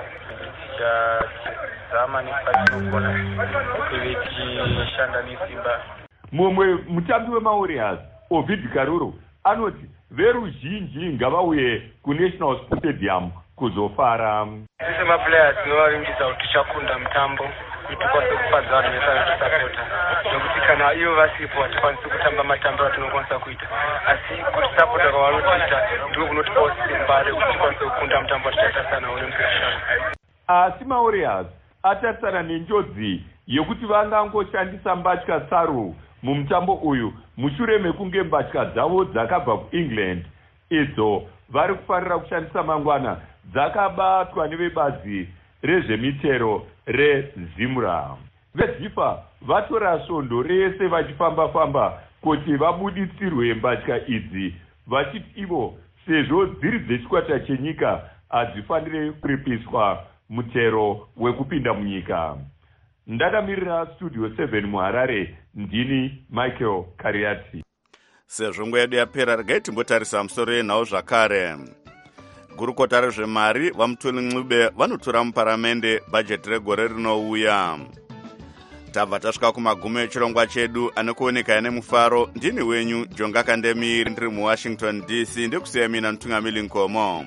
Tichazama nepatinogona ive tichishanda nesimba. Mumwe mutambi wemaWarriors Ovid Karuru anoti veruzhinji ngavauye kuNational Sports Stadium kuzofara. Sisi maplayers tinovavimbisa kuti tichakunda mutambo kuti tikwanise kufadza vanhu vese vanotisapota nokuti kana ivo vasipo hatikwanisi kutamba matambiro atinokwanisa kuita asi kutisapota kwavanotiita ndiko kunotipawo simba rekuti tikwanise kukunda mutambo watichatarisana nawo nemupreshana. Asi maWarriors atarisana nenjodzi yekuti vangangoshandisa mbatya tsaru mumutambo uyu mushure mekunge mbatya dzavo dzakabva kuEngland idzo vari kufarira kushandisa mangwana dzakabatwa nevebazi rezvemitero reZimra. VeZifa vatora svondo rese vachifamba-famba kuti vabuditsirwe mbatya idzi vachiti ivo sezvo dziri dzechikwata chenyika hadzifanire kuripiswa mutero wekupinda munyika. Ndakamirira Studio seven muHarare ndini Michael Kariati. Sezvo nguva yedu yapera regai timbotarisa musoro yenhau zvakare. gurukota rezvemari vamutuli ncube vanotura muparamende bhajeti regore rinouya. Tabva tasvika kumagumo echirongwa chedu anokuoneka nemufaro. Ndini wenyu Jonga Kandemiri ndiri muWashington D C ndikusiya mina Ntungamili Nkomo.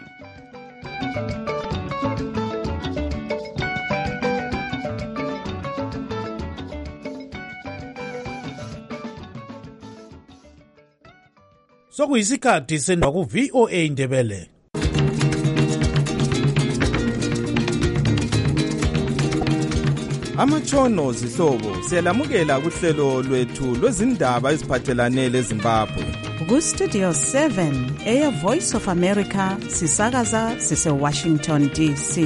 Sokuyisikhathi sendwa ku V O A Ndebele. Amatshono zihlobo siyalamukela kuhlelo lwethu lwezindaba eziphathelane leZimbabwe. Ku Studio seven eya Voice of America sisakaza sise Washington D C.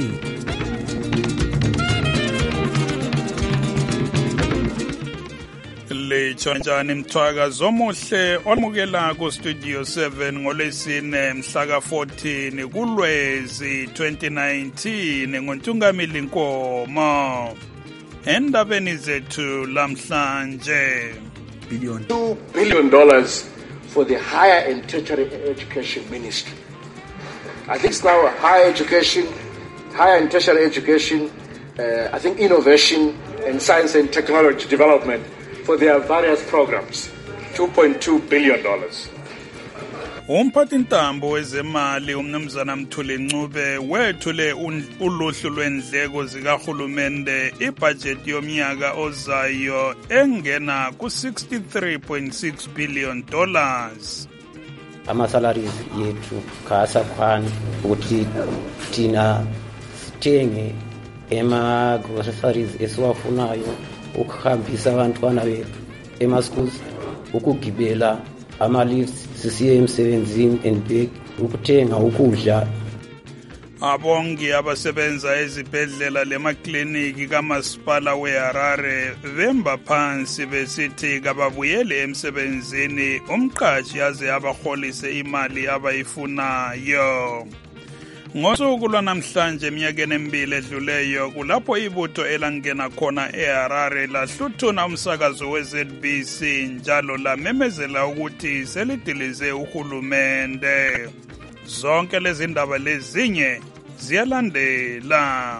Lechonjani mthwakazo omuhle olumukela ku Studio seven ngolwesine mhla ka fourteen kuLwezi twenty nineteen ngoNtungamili Nkomo. Endabeni zethu lamhlanje. two billion dollars for the higher and tertiary education ministry. I think it's now higher education, higher and tertiary education, uh, I think innovation and science and technology development for their various programs. two point two billion dollars. Umphathi ntambo wezemali umnumzana Mthuli Ncube wethule uluhlu lwendleko zikahulumende ibudget yomnyaka ozayo engena ku sixty-three point six billion dollars. Ama salaries yethu kasakhani ukuthi thina sithenge ema groceries esiwafunayo ukuhambisa abantwana bethu ema schools ukugibela ama lifts sisiye emsebenzini and back ukuthenga ukudla. Abongi abasebenza ezibhedlela lemakliniki kamasipala weHarare bemba phansi besithi kababuyele emsebenzini umqhashi yaze abaholise imali abayifunayo. Ngosuku lwanamhlanje eminyakeni emibili edluleyo kulapho ibutho elangena khona eHarare lahluthuna umsakazo we-Z B C njalo lamemezela ukuthi selidilize uhulumende. Zonke lezi ndaba lezinye ziyalandela.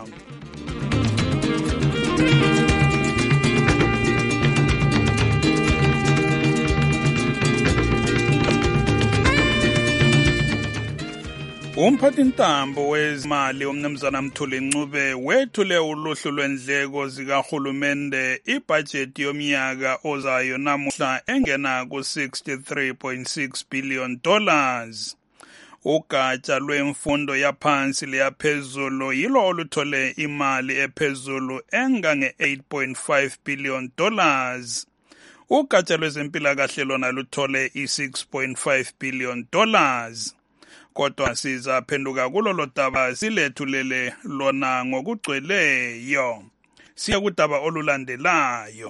Umphathi ntambo wezimali umnumzana Mthuli Ncube wethule uluhlu lwendleko zikahulumende ibudget yomnyaka ozayo namuhla engena ku sixty-three point six billion dollars. Ugatsha lwemfundo yaphansi leyaphezulu yilo oluthole imali ephezulu engange eight point five billion dollars. Ugatsha lwezempilakahle lona luthole i six point five billion dollars. Kodwa sizaphenduka kulolo daba silethulele lona ngokugcweleyo. Siya kudaba olulandelayo.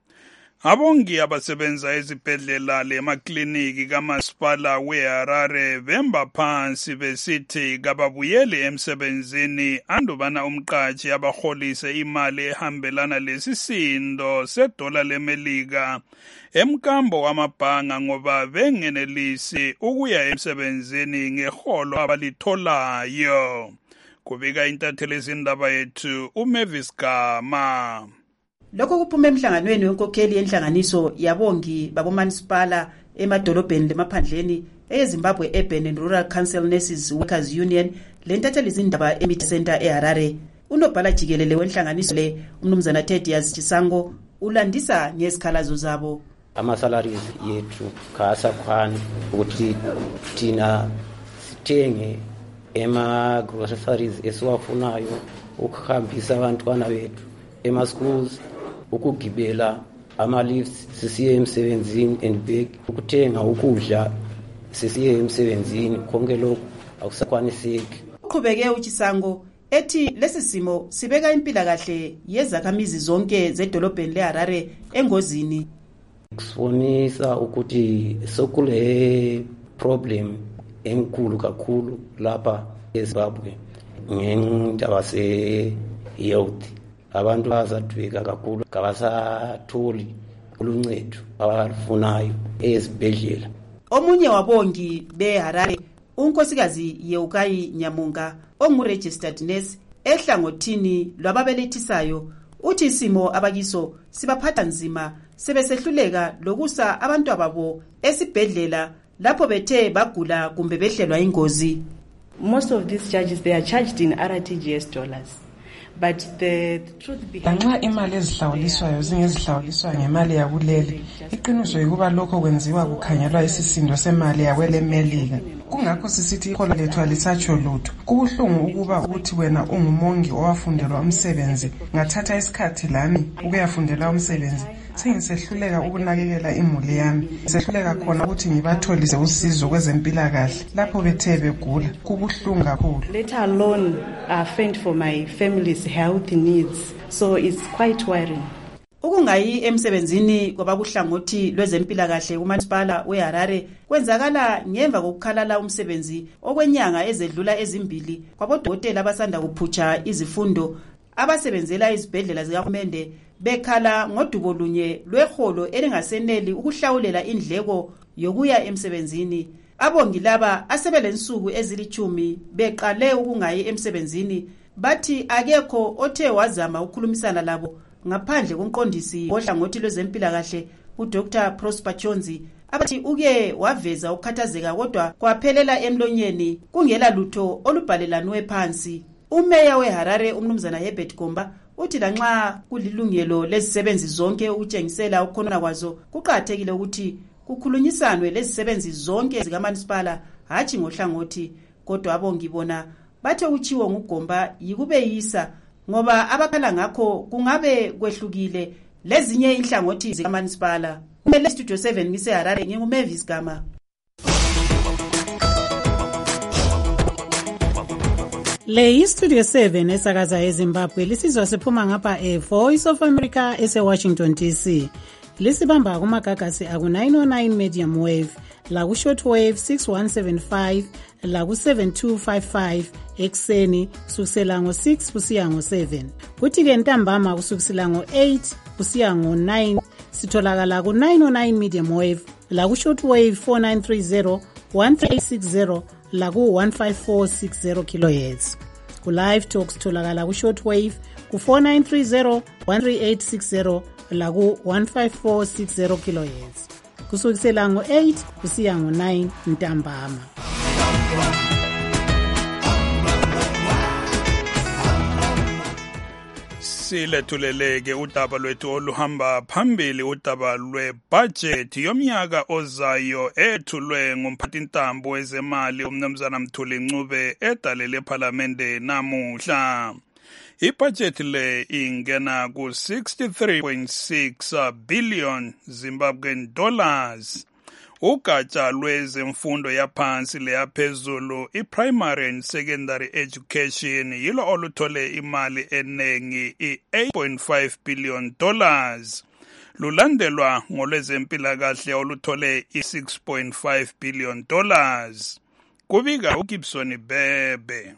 Abongi abasebenza ezibhedlela lemakliniki kamasipala weHarare bemba phansi besithi kababuyele emsebenzini andubana umqhashi abaholise imali ehambelana lesisindo sedola leMelika emkambo wamabhanga ngoba bengenelisi ukuya emsebenzini ngeholo abalitholayo. Kubika intatheli izindaba yethu uMavis Gama. Lokho kuphume emhlanganweni wenkokheli yenhlanganiso yabongi babomanisipala emadolobheni lemaphandleni eZimbabwe Urban and Rural Council Nurses Workers Union lentatheli izindaba eMedia Center eHarare. Unobhala jikelele wenhlanganiso le umnumzana Thaddeus Chisango ulandisa ngezikhalazo zabo. Ama salaries yethu kasakhani ukuthi thina sithenge ema groceries esiwafunayo ukuhambisa abantwana bethu ema schools ukugibela ama lifts sisiye emsebenzini and back ukuthenga ukudla sisiye emsebenzini konke lokho akusakwaniseki. Uqhubeke uChisango ethi lesi simo sibeka impila kahle yezakhamizi zonke zedolobheni leHarare engozini. Kusonisa ukuthi sokule problem enkulu kakhulu lapha eZimbabwe ngendaba se health. Abantu bazadweka kakhulu kabasatholi uluncedo abalufunayo ezibhedlela. Omunye wabongi beHarare unkosikazi Yeukayi Nyamunga ongu-registered nurse ehlangothini lwababelethisayo uthi isimo abakiso sibaphatha nzima sebesehluleka lokusa abantwababo esibhedlela lapho bethe bagula kumbe behlelwa ingozi. Most of these charges, they are charged in R T G S dollars. But the, the truth behind lanxa imali ezihlawuliswayo zingezihlawuliswa ngemali yakuleli, iqiniso ukuba lokho kwenziwa kukhangelwa isisindo semali yakwele Melika. Kungakho sisithi iholo lethu alisatsho lutho. Kubuhlungu ukuba ukuthi wena ungumongi owafundelwa umsebenzi ngathatha isikhathi lami ukuyafundela umsebenzi sengisehluleka ukunakekela imuli yami, sehluleka khona ukuthi ngibatholise usizo kwezempilakahle lapho bethe begula. Kubuhlungu kakhulu. Let alone uh, fend for my family's health needs, so it's quite worrying. Ukungayi emsebenzini kwabakuhlangothi lwezempilakahle kumasipala weHarare kwenzakala ngemva kokukhalala umsebenzi okwenyanga ezedlula ezimbili kwabodokotela abasanda kuphutsha izifundo abasebenzela izibhedlela zikahulumende bekhala ngodubo lunye lweholo elingaseneli ukuhlawulela indleko yokuya emsebenzini. Abongi laba asebelensuku ezilithumi beqale ukungayi emsebenzini bathi akekho othe wazama ukukhulumisana labo ngaphandle komqondisi ohlangothi lwezempilakahle uDr Prosper Chonzi abathi uke waveza ukukhathazeka kodwa kwaphelela emlonyeni kungela lutho olubhalelanwe phansi. Umeya weHarare umnumzana Herbert Gomba uthi lanxa kulilungelo lezisebenzi zonke ukutshengisela ukukhona kwazo kuqhakathekile ukuthi kukhulunyisanwe lezisebenzi zonke zikamunisipala hathi ngohlangothi. Kodwa abongi bona bathe uchiwo ngugomba yikubeyisa ngoba abakhala ngakho kungabe kwehlukile lezinye inhlangothi zikamunisipala. Kumele Studio seven ngise Harare nginguMavis Gama. Le Studio seven esakaza eZimbabwe lisizwa siphuma ngapha e Voice of America ese Washington D C. Lisibamba kumagagasi aku nine oh nine medium wave, la ku short wave six one seven five, la ku seven two five five ekseni kusukela ngo six kusiya ngo seven. Kuthi ke ntambama kusukela ngo eight kusiya ngo nine sitholakala ku nine oh nine medium wave, la ku short wave four nine three zero, one three eight six zero, la ku one five four six zero kilohertz. Ku live talks tholakala ku short wave ku four nine three zero, one three eight six zero, la ku one five four six zero kilohertz. Kusukela ngo eight kusiya ngo nine ntambama. Silethuleleke udaba lwethu oluhamba phambili, udaba lwebudget yomnyaka ozayo ethulwe ngumphathintambo wezemali umnumzana Mthuli Ncube edalele eParliamente namuhla. Ibudget le ingena ku sixty-three point six billion Zimbabwean dollars. Ugatsha lwezemfundo yaphansi leyaphezulu i-primary and secondary education yilo oluthole imali enengi i-eight point five billion dollars. Lulandelwa ngolwezempilakahle oluthole i-six point five billion dollars. Kubika uGibson Bebe.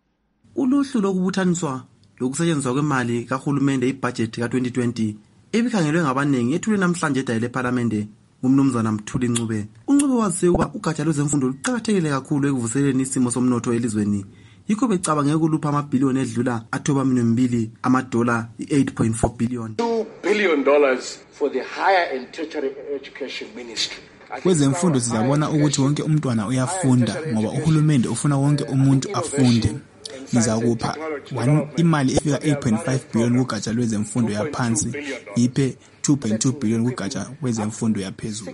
Uluhlu lokubuthaniswa lokusetshenziswa kwemali kahulumende ibudget ka twenty twenty ebikhangelwe ngabanengi ethule namhlanje edalele eParliamente umnumzana Mthuli Ncube. uNcube wazise ukuba ugatsha lwezemfundo luqakathekile kakhulu ekuvuseleni isimo somnotho elizweni. Yikho becabanga ukulupha amabhiliyoni edlula athoba mbili amadola i-eight point four billion. two billion dollars for the higher and tertiary education ministry. Kwezemfundo sizabona ukuthi wonke umntwana uyafunda ngoba uhulumende ufuna wonke umuntu afunde. Ngizakupha imali efika eight point five billion kugatsha lwezemfundo yaphansi, yiphe two point two billion kugatsha kwezemfundo yaphezulu.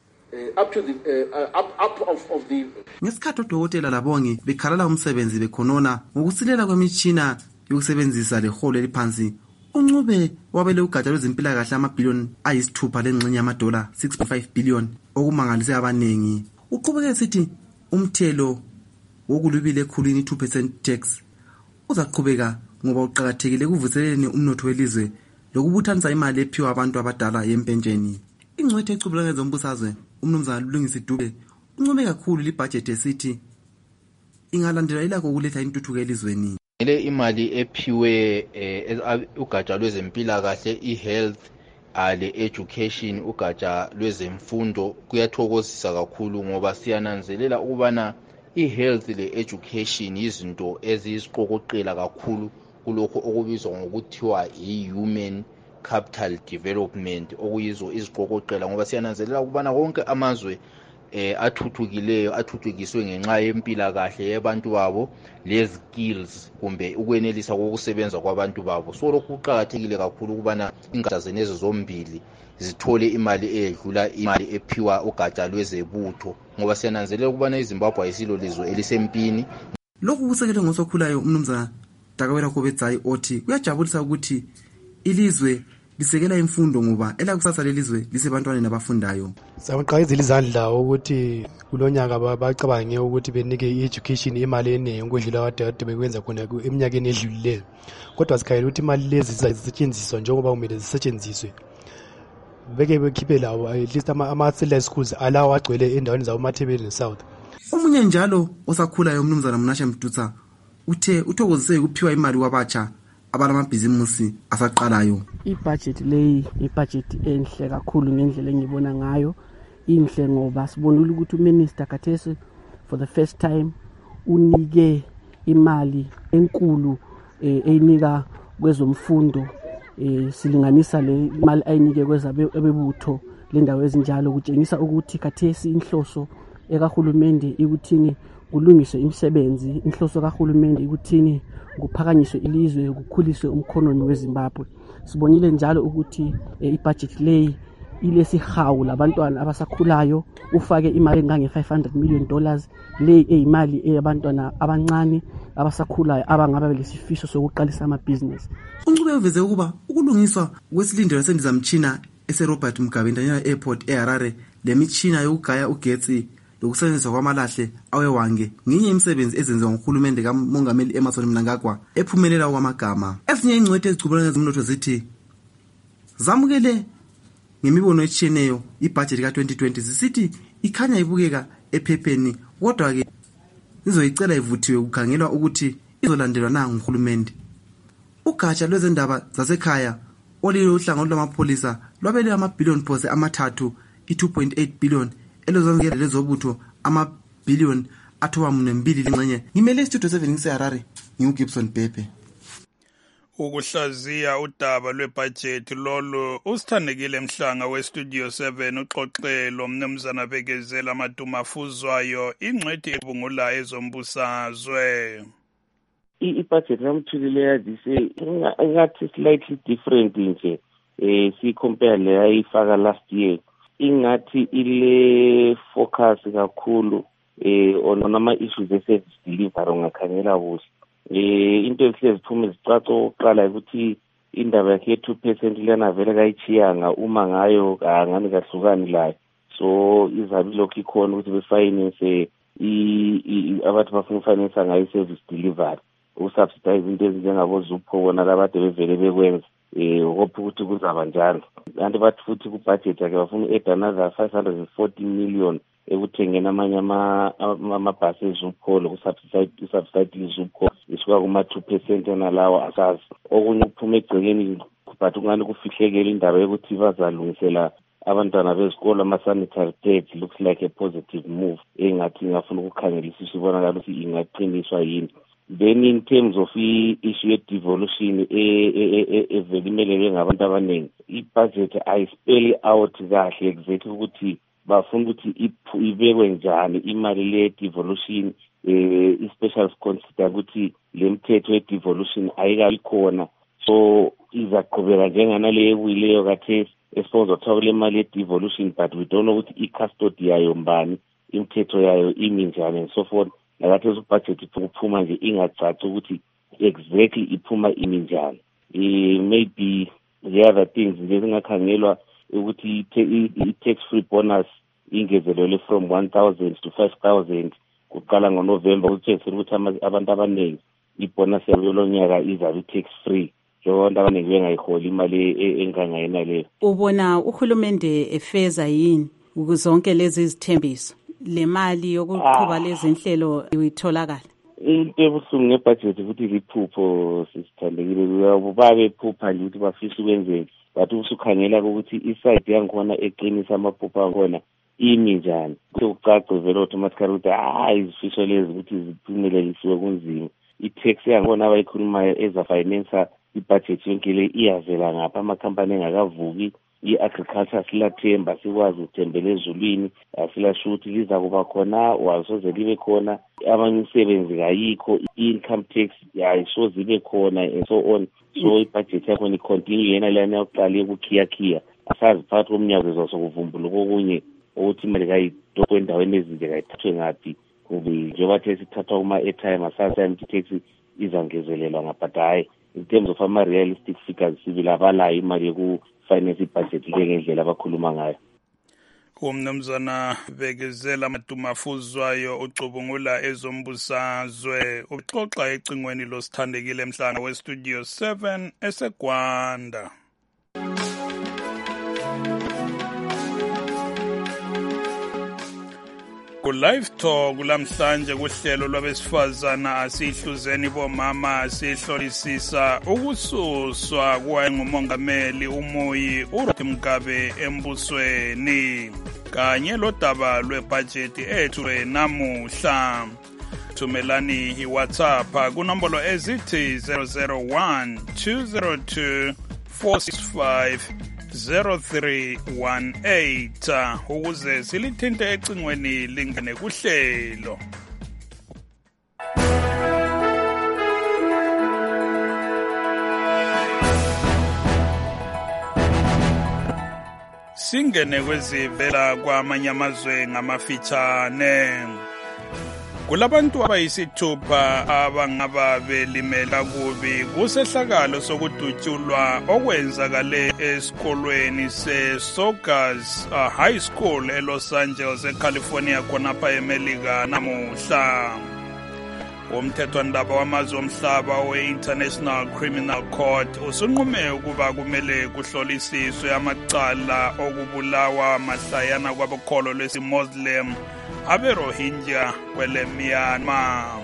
Up to the uh, up up of, of the ngesikhathi odokotela labongi bekhalala umsebenzi bekhonona ngokusilela kwemitshina yokusebenzisa leholo eliphansi, uNcube wabele ugatsha lwezempilakahle amabhiliyoni ayisithupha lengxenye yamadola six point five billion okumangalise abanengi. Uqhubeke sithi umthelo wokulubile ekhulwini two percent tax uzaqhubeka ngoba uqhakathekile kuvuseleni umnotho welizwe lokubuthanisa imali ephiwa abantu abadala yempentsheni. Ingcwethe ecubulana ngezombusazwe umnumzana Lulungisi Dube uncome kakhulu libudget esithi ingalandela ilakho ukuletha intuthuko elizweni. Le imali ephiwe ugatsha lwezempilakahle i-health ale education ugatsha lwezemfundo kuyathokozisa kakhulu ngoba siyananzelela ukubana i-health le-education izinto eziyisiqokoqela kakhulu kulokho okubizwa ngokuthiwa i-human capital development, okuyizo iziqokoqela, ngoba siyananzelela ukubana konke amazwe eh athuthukileyo athuthukiswe ngenxa yempilakahle yabantu babo le-skills kumbe ukwenelisa kokusebenza kwabantu babo. So lokhu kuqakathekile kakhulu ukubana ingatsha zenezi zombili zithole imali eyedlula imali ephiwa ugatsha lwezebutho, ngoba siyananzelela ukubana iZimbabwe ayisilo lizwe elisempini. Lokhu kusekele ngosokhulayo umnumzana Dakawela Kobetsayi othi kuyajabulisa ukuthi ilizwe lisekela imfundo ngoba elakusasa lelizwe lisebantwaneni abafundayo. Siyaqhayizela izandla ukuthi kulonyaka bacabange ukuthi benike i-education imali eningi ukudlula kade bekwenza khona eminyakeni edlulileyo. Kodwa sikhayela ukuthi imali lezi zisetshenziswa njengoba kumele zisetshenziswe. Beke bekhiphe lawo at least ama-satellite schools alawo agcwele endaweni zawo Mathebeni South. Omunye njalo osakhulayo umnumzana Mnashe Mdutsa uthe uthokozise ukuphiwa imali kwabatsha abalamabhizimusi asaqalayo. I-budget leyi i-budget enhle kakhulu ngendlela engibona ngayo. Inhle ngoba sibonile ukuthi uMinister Kathesi for the first time unike imali enkulu eyinika kwezomfundo, silinganisa le imali ayinike kwezabebutho lendawo ezinjalo, kutshengisa ukuthi Kathesi inhloso ekahulumende ikuthini kulungiswe imisebenzi, inhloso kahulumende ikuthini kuphakanyiswe ilizwe, kukhuliswe umkhononi weZimbabwe. Sibonile njalo ukuthi i-budget leyi ilesihawu labantwana abasakhulayo, ufake imali engange five hundred million dollars leyi eyimali eyabantwana abancane abasakhulayo abangaba belesifiso sokuqalisa amabhizinesi. Uncube uveze ukuba ukulungiswa kwesilindelo sendizamtshina ese-Robert Mugabe International Airport eHarare lemitshina yokugaya ugetsi lokusebenziswa kwamalahle awewange ngenye imisebenzi ezenziwa nguhulumende kaMongameli Emmerson Mnangagwa ephumelela kwamagama. Ezinye ingcwete ezicubulana ngezomnotho zithi zamukele ngemibono etshiyeneyo ibudget ka twenty twenty zisithi ikhanya ibukeka ephepheni, kodwa ke izoyicela ivuthiwe kukhangelwa ukuthi izolandelwa na nguhulumende. Ugatsha lwezendaba zasekhaya olilo uhlangothi lwamapholisa lwabele amabhillion phose amathathu i-two point eight billion elozongela lezobutho amabhillion athoba mune mbili lengxenye. Ngimele Studio seven ngiseHarare, ngiuGibson Pepe. Ukuhlaziya udaba lwebudget lolo usithandekile Mhlanga weStudio seven uxoxelo mnumzana Bekezela Matumafuzwayo ingcwethi ebungula ezombusazwe. I-budget lamthulileyo dise ingathi slightly different nje eh si compare le ayifaka last year. Ingathi ile focus kakhulu eh on ama issues e-service delivery ongakhangela kuhle. Eh into ehlezi ziphume zicaca oqala ukuthi indaba yakhe two percent lena vele kayichiyanga uma ngayo angani kahlukani la. So izabi lokho ikhona ukuthi befinance i abathi bafuna finance ngayo service delivery usubsidize into ezinjengabo Zupho bona labade bevele bekwenza eh hope ukuthi kuzaba njalo. Kanti bathi futhi ku budget yake bafuna add another five hundred forty million ekuthengena amanye amabhasi eZupho lokusubsidize usubsidize Zupho isuka kuma two percent nalawo asazi. Okunye kuphume egcekeni but ungani kufihlekela indaba yokuthi bazalungisela abantwana bezikolo ama-sanitary pads. Looks like a positive move engathi ngafuna ukukhangelisisa ibonakala ukuthi ingaqiniswa yini. Then in terms of i-issue ye-devolution evelimelelwe ngabantu abaningi, i-budget ayispeli out kahle exactly ukuthi bafuna ukuthi ibekwe njani imali le-devolution, eh i-special consider ukuthi le mthetho ye-devolution ayikabi khona, so izaqhubeka njenganale ebuyileyo kathesi esizothola le mali ye-devolution, but we don't know ukuthi i-custody yayo mbani, imithetho yayo imi njani and so forth. Nakathi ubudget iphuma nje ingacaci ukuthi exactly iphuma imi njani. Eh maybe the other things nje zingakhangelwa ukuthi i-tax free bonus ingezelelwe from one thousand to five thousand kuqala ngoNovember, ukuthi ukuthi abantu abaningi ibonus yabo lonyaka izabe tax free. Njengoba abaningi bengayiholi imali engangayena le. Ubona uhulumende efeza yini ukuzonke lezi izithembiso le mali yokuqhuba lezi inhlelo uyitholakala? Into ebuhlungu ngebudget ukuthi liphupho sisithandekile babe phupha nje ukuthi bafisa ukwenzeka, but usukhangela ukuthi iside yangikhona eqinisa amaphupha angona imi njani sokucaca vele automatically ukuthi hayi izifiso lezi ukuthi ziphumelelisiwe kunzima. I-tax yangibona abayikhulumayo ezafinansa i-budget yonke le iyavela ngapha amakhampani engakavuki. I-agriculture silathemba sikwazi ukuthembela ezulwini, asilasho ukuthi liza kuba khona wasoze libe khona, abanye imisebenzi kayikho, i-income tax ayisoze ibe khona and so on. So i-budget yakho ni continue yena lana yokuqala ukukhiyakhiya, asazi phakathi komnyaka zosokuvumbuluka okunye ukuthi imali kayidokwe endaweni ezinje kayithathwe ngaphi kube njengoba the sithathwa kuma-airtime asazi ukuthi tax izangezelelwa ngapha hayi in terms of ama-realistic figures sibili abalayo imali yokufinance ibudget le ngendlela abakhuluma ngayo. Umnumzana Bekezela Matumafuzwayo ucubungula ezombusazwe uxoxa ecingweni losithandekile emhlanga westudio seven eseGwanda. Ku-live talk lamhlanje kuhlelo lwabesifazana asihluzeni bomama sihlolisisa ukususwa kwayengumongameli uMoyi uRobert Mugabe embusweni kanye lodaba lwebhajethi ethulwe namuhla. Thumelani iWhatsApp kunombolo ezithi zero zero one two zero two four six five zero three one eight ukuze silithinte ecingweni lingene kuhlelo. Singene kwezivela kwamanye amazwe ngamafitshane. Kulabantu abayisithupha abangaba belimela kubi kusehlakalo sokudutyulwa okwenzakale esikolweni se-Saugus uh, High School eLos Angeles eCalifornia khonapha eMelika namuhla. Umthethwandaba wamazwe omhlaba we-International Criminal Court usunqume ukuba kumele kuhlolisiswe amacala okubulawa mahlayana kwabokholo lwesi-Muslim abe-Rohingya kwele Myanmar.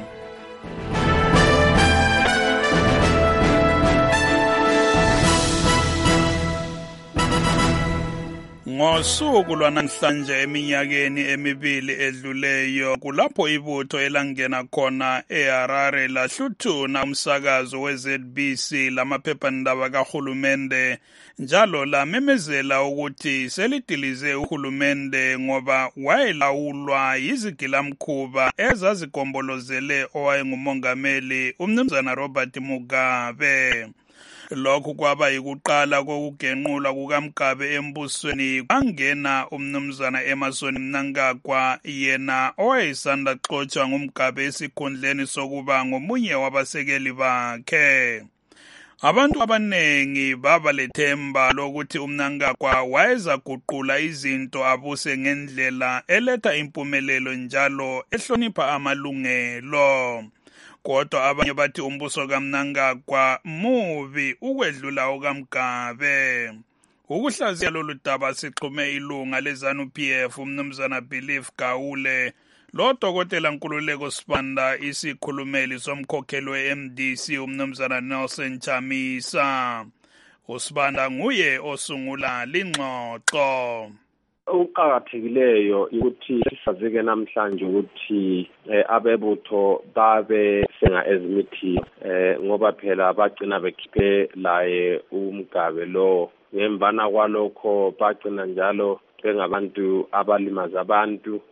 Ngosuku lwanamhlanje eminyakeni emibili edluleyo kulapho ibutho elangena khona eHarare lahluthuna umsakazo we-Z B C lamaphephandaba kahulumende njalo lamemezela ukuthi selidilize uhulumende ngoba wayelawulwa yizigilamkhuba ezazigombolozele owayengumongameli umnumzana Robert Mugabe. Lokhu kwaba yikuqala kokugenqulwa kukaMugabe embusweni kwangena umnumzana Emmerson Mnangagwa yena owayesanda xotshwa nguMugabe esikhundleni sokuba ngomunye wabasekeli bakhe. Abantu abanengi baba lethemba lokuthi uMnangagwa wayezaguqula izinto abuse ngendlela eletha impumelelo njalo ehlonipha amalungelo. Kodwa abanye bathi umbuso kaMnangagwa mubi ukwedlula okaMugabe. Ukuhlaziya lolu daba sixhume ilunga leZANU-P F umnumzana Belief Gawule lo Dokotela Nkululeko Sibanda isikhulumeli somkhokheli we-M D C umnumzana Nelson Chamisa. uSibanda nguye osungula lingxoxo. Ukuqakathekileyo ukuthi sisazike namhlanje ukuthi abebutho babe senga ezimithi ngoba phela bacina bekhiphe laye uMugabe lo ngembana kwalokho bacina njalo bengabantu abalimaza abantu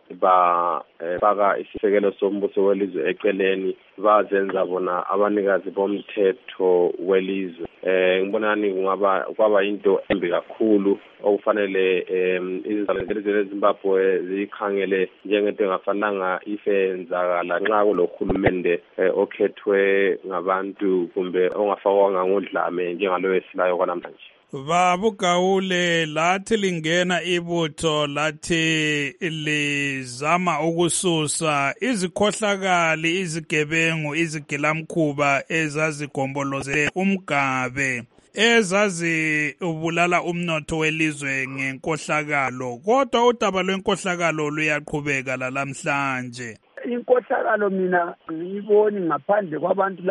bafaka isisekelo sombuso welizwe eceleni bazenza bona abanikazi bomthetho welizwe. Eh ngibonani kungaba kwaba into embi kakhulu okufanele izizalwane eZimbabwe zikhangele njengento engafananga ifenzakala nxa kulohulumende okhethwe ngabantu kumbe ongafakwanga ngodlame njengalo esilayo kwanamhlanje. Babu Gawule lathi lingena ibutho lathi lizama ukususa izikhohlakali izigebengu izigilamkhuba ezazigombolozele uMugabe ezazi ubulala umnotho welizwe ngenkohlakalo kodwa udaba lwenkohlakalo luyaqhubeka lalamhlanje. Inkohlakalo mina ngiyiboni ngaphandle kwabantu laba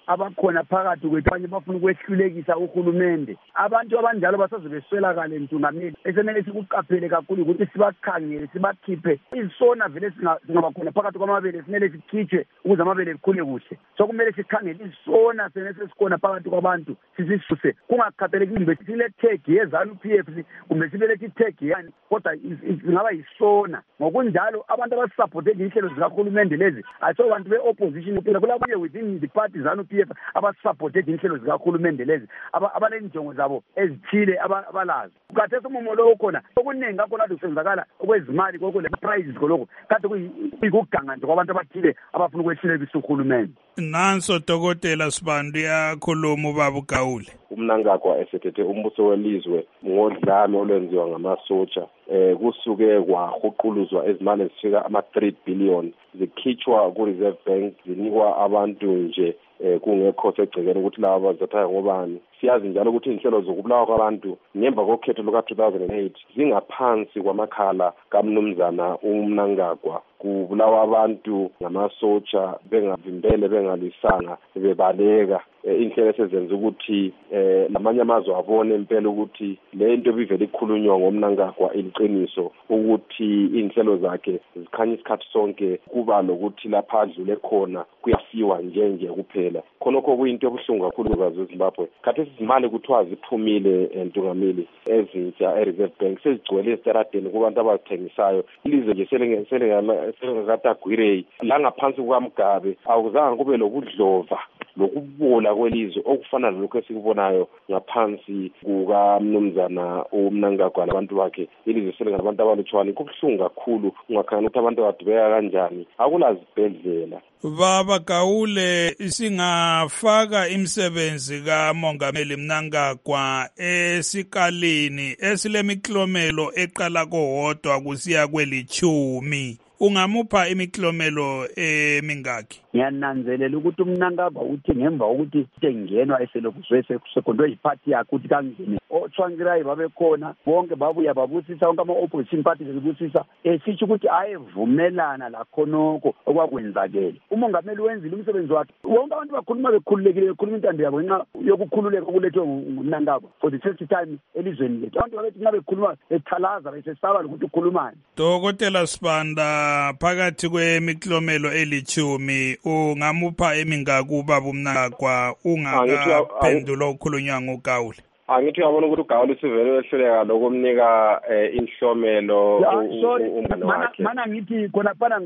abakhona phakathi kwethu abanye bafuna ukwehlulekisa uhulumende. Abantu abanjalo basazobeswelakale ntungameli esemele sikuqaphele kakhulu ukuthi sibakhangele sibakhiphe izisona vele singaba khona phakathi kwamabele simele sikhitshwe ukuze amabele likhule kuhle. So kumele sikhangele izisona senese sikhona phakathi kwabantu sisisuse kungakhathaleki kumbe sile tag yezanu P F kumbe sibelethe tag yani kodwa ingaba yisona. Ngokunjalo abantu abasupporte inhlelo zikahulumende lezi aso abantu be-opposition kuphela kulabanye within the party zanu P F abasupporte inhlelo zikahulumende lezi abanenjongo zabo ezithile abalazo. Khathesi umumo lo khona okuningi kakhona kusenzakala okwezimali kokule prizes koloko kade kuyikuganga nje kwabantu abathile abafuna ukwehlulekisa uhulumende. Nanso Dokotela Sibanda uyakhuluma ubaba uGawule. Umnangagwa esethethe umbuso welizwe ngodlame olwenziwa ngamasotsha eh kusuke kwahuquluzwa ezimali ezifika ama three billion zikhitshwa ku Reserve Bank zinikwa abantu nje eh kungekho segcekeni ukuthi laba bazathaya ngobani. Siyazi njalo ukuthi inhlelo zokubulawa kwabantu ngemva kokhetho luka two thousand eight zingaphansi kwamakhala kaMnumzana uMnangagwa. Kubulawa abantu ngamasotsha bengavimbele bengalisanga bebaleka inhlelo sezenza ukuthi eh lamanye amazwe abone impela ukuthi le into bivele ikhulunywa ngomnangagwa iliqiniso ukuthi inhlelo zakhe zikhanya isikhathi sonke kuba lokuthi lapha adlule khona kuyafiwa nje nje kuphela khonokho kuyinto ebuhlungu kakhulu kwazo eZimbabwe. Khathi izimali kuthiwa ziphumile entungameli ezintsha eReserve Bank sezigcwele estaradeni kubantu abathengisayo ilizwe nje selengala selengakatagwirei la ngaphansi kwaMgabe awuzange kube lokudlova lokubola kwelizwe okufana nalokho esikubonayo ngaphansi kukaMnumzana uMnangagwa labantu bakhe ilizwe selingabantu abalutshwana kubuhlungu kakhulu ungakhangela ukuthi abantu badubeka kanjani akulazibhedlela. Baba Gawule singafaka imisebenzi kaMongameli Mnangagwa esikalini esilemiklomelo eqala kohotwa kusiya kwelichumi ungamupha imiklomelo emingaki? Ngiyananzelela ukuthi uMnangagwa uthi ngemva ukuthi engenwa eselokuzwe sekondwe iphathi yakhe ukuthi kangene oTsvangirai babekhona bonke babuya babusisa onke ama-opposition parties zibusisa esitsho ukuthi ayevumelana lakhonoko okwakwenzakele. Umongameli wenzile umsebenzi wakhe wonke abantu bakhuluma bekhululekile bekhuluma intando yabo ngenxa yokukhululeka okulethwe nguMnangagwa for the first time elizweni lethu. Abantu babethi nxa bekhuluma bethalaza besesaba lokuthi ukhulumani. Dokotela Sibanda phakathi kwemiklomelo elichumi ungamupha emingaki ubaba uMnangagwa ungakaphendula ukukhulunywa ngoGawule? Angithi uyabona ukuthi uGawule sivele wehluleka lokumnika inhlomelo umngane wakhe. Mana ngithi khona phana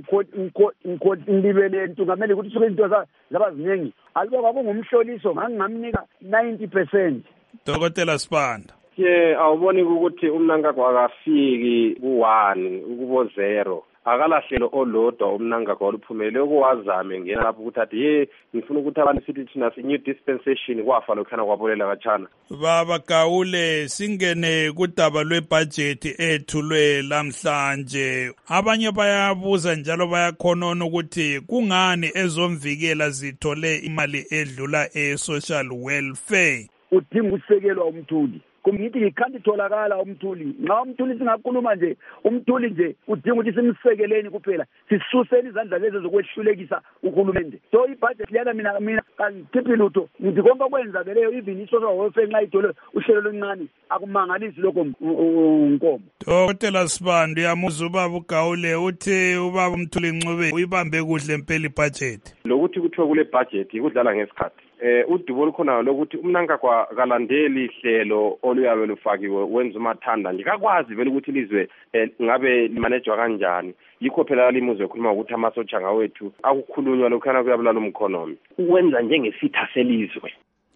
ngilibele ntungameli ukuthi suke into zabaziningi alibe kwabongumhloliso ngangingamnika ninety percent. Dokotela Sibanda ye awuboni ukuthi uMnangagwa akafiki ku one ukubo zero akalahlelo olodwa uMnangagwa oluphumelele okuwazame ngena lapho ukuthi athi ye ngifuna ukuthi abantu sithi thina new dispensation kwafa lokhana kwabolela kachana. Baba Gawule singene kudaba lwebudget ethulwe lamhlanje abanye bayabuza njalo bayakhonona ukuthi kungani ezomvikela zithole imali edlula e-social welfare. Udinga usekelwa umthuli kumngithi ngikhanti tholakala umthuli nxa umthuli singakhuluma nje umthuli nje udinga ukuthi simsekeleni kuphela sisuseni izandla lezi zokwehlulekisa uhulumende. So ibudget liyana mina mina kangikhiphi lutho ngithi konke okwenzakeleyo even isosha welfare nxa idole uhlelo oluncane akumangalisi lokho nkomo. Dokotela Sibanda uyamuzwa ubaba uGawule uthi ubaba uMthuli Ncube uyibambe kuhle impela ibudget lokuthi kuthiwa kule budget ikudlala ngesikhathi. Eh udubo likhona lokuthi uMnangagwa kalandeli ihlelo oluyabe lufakiwe wenza umathanda nje kakwazi vele ukuthi lizwe ngabe limanejwa kanjani. Yikho phela limuzwe ekhuluma ukuthi amasotsha ngawethu akukhulunywa lokhana kuyabulala umkhonomi wenza njengesitha selizwe.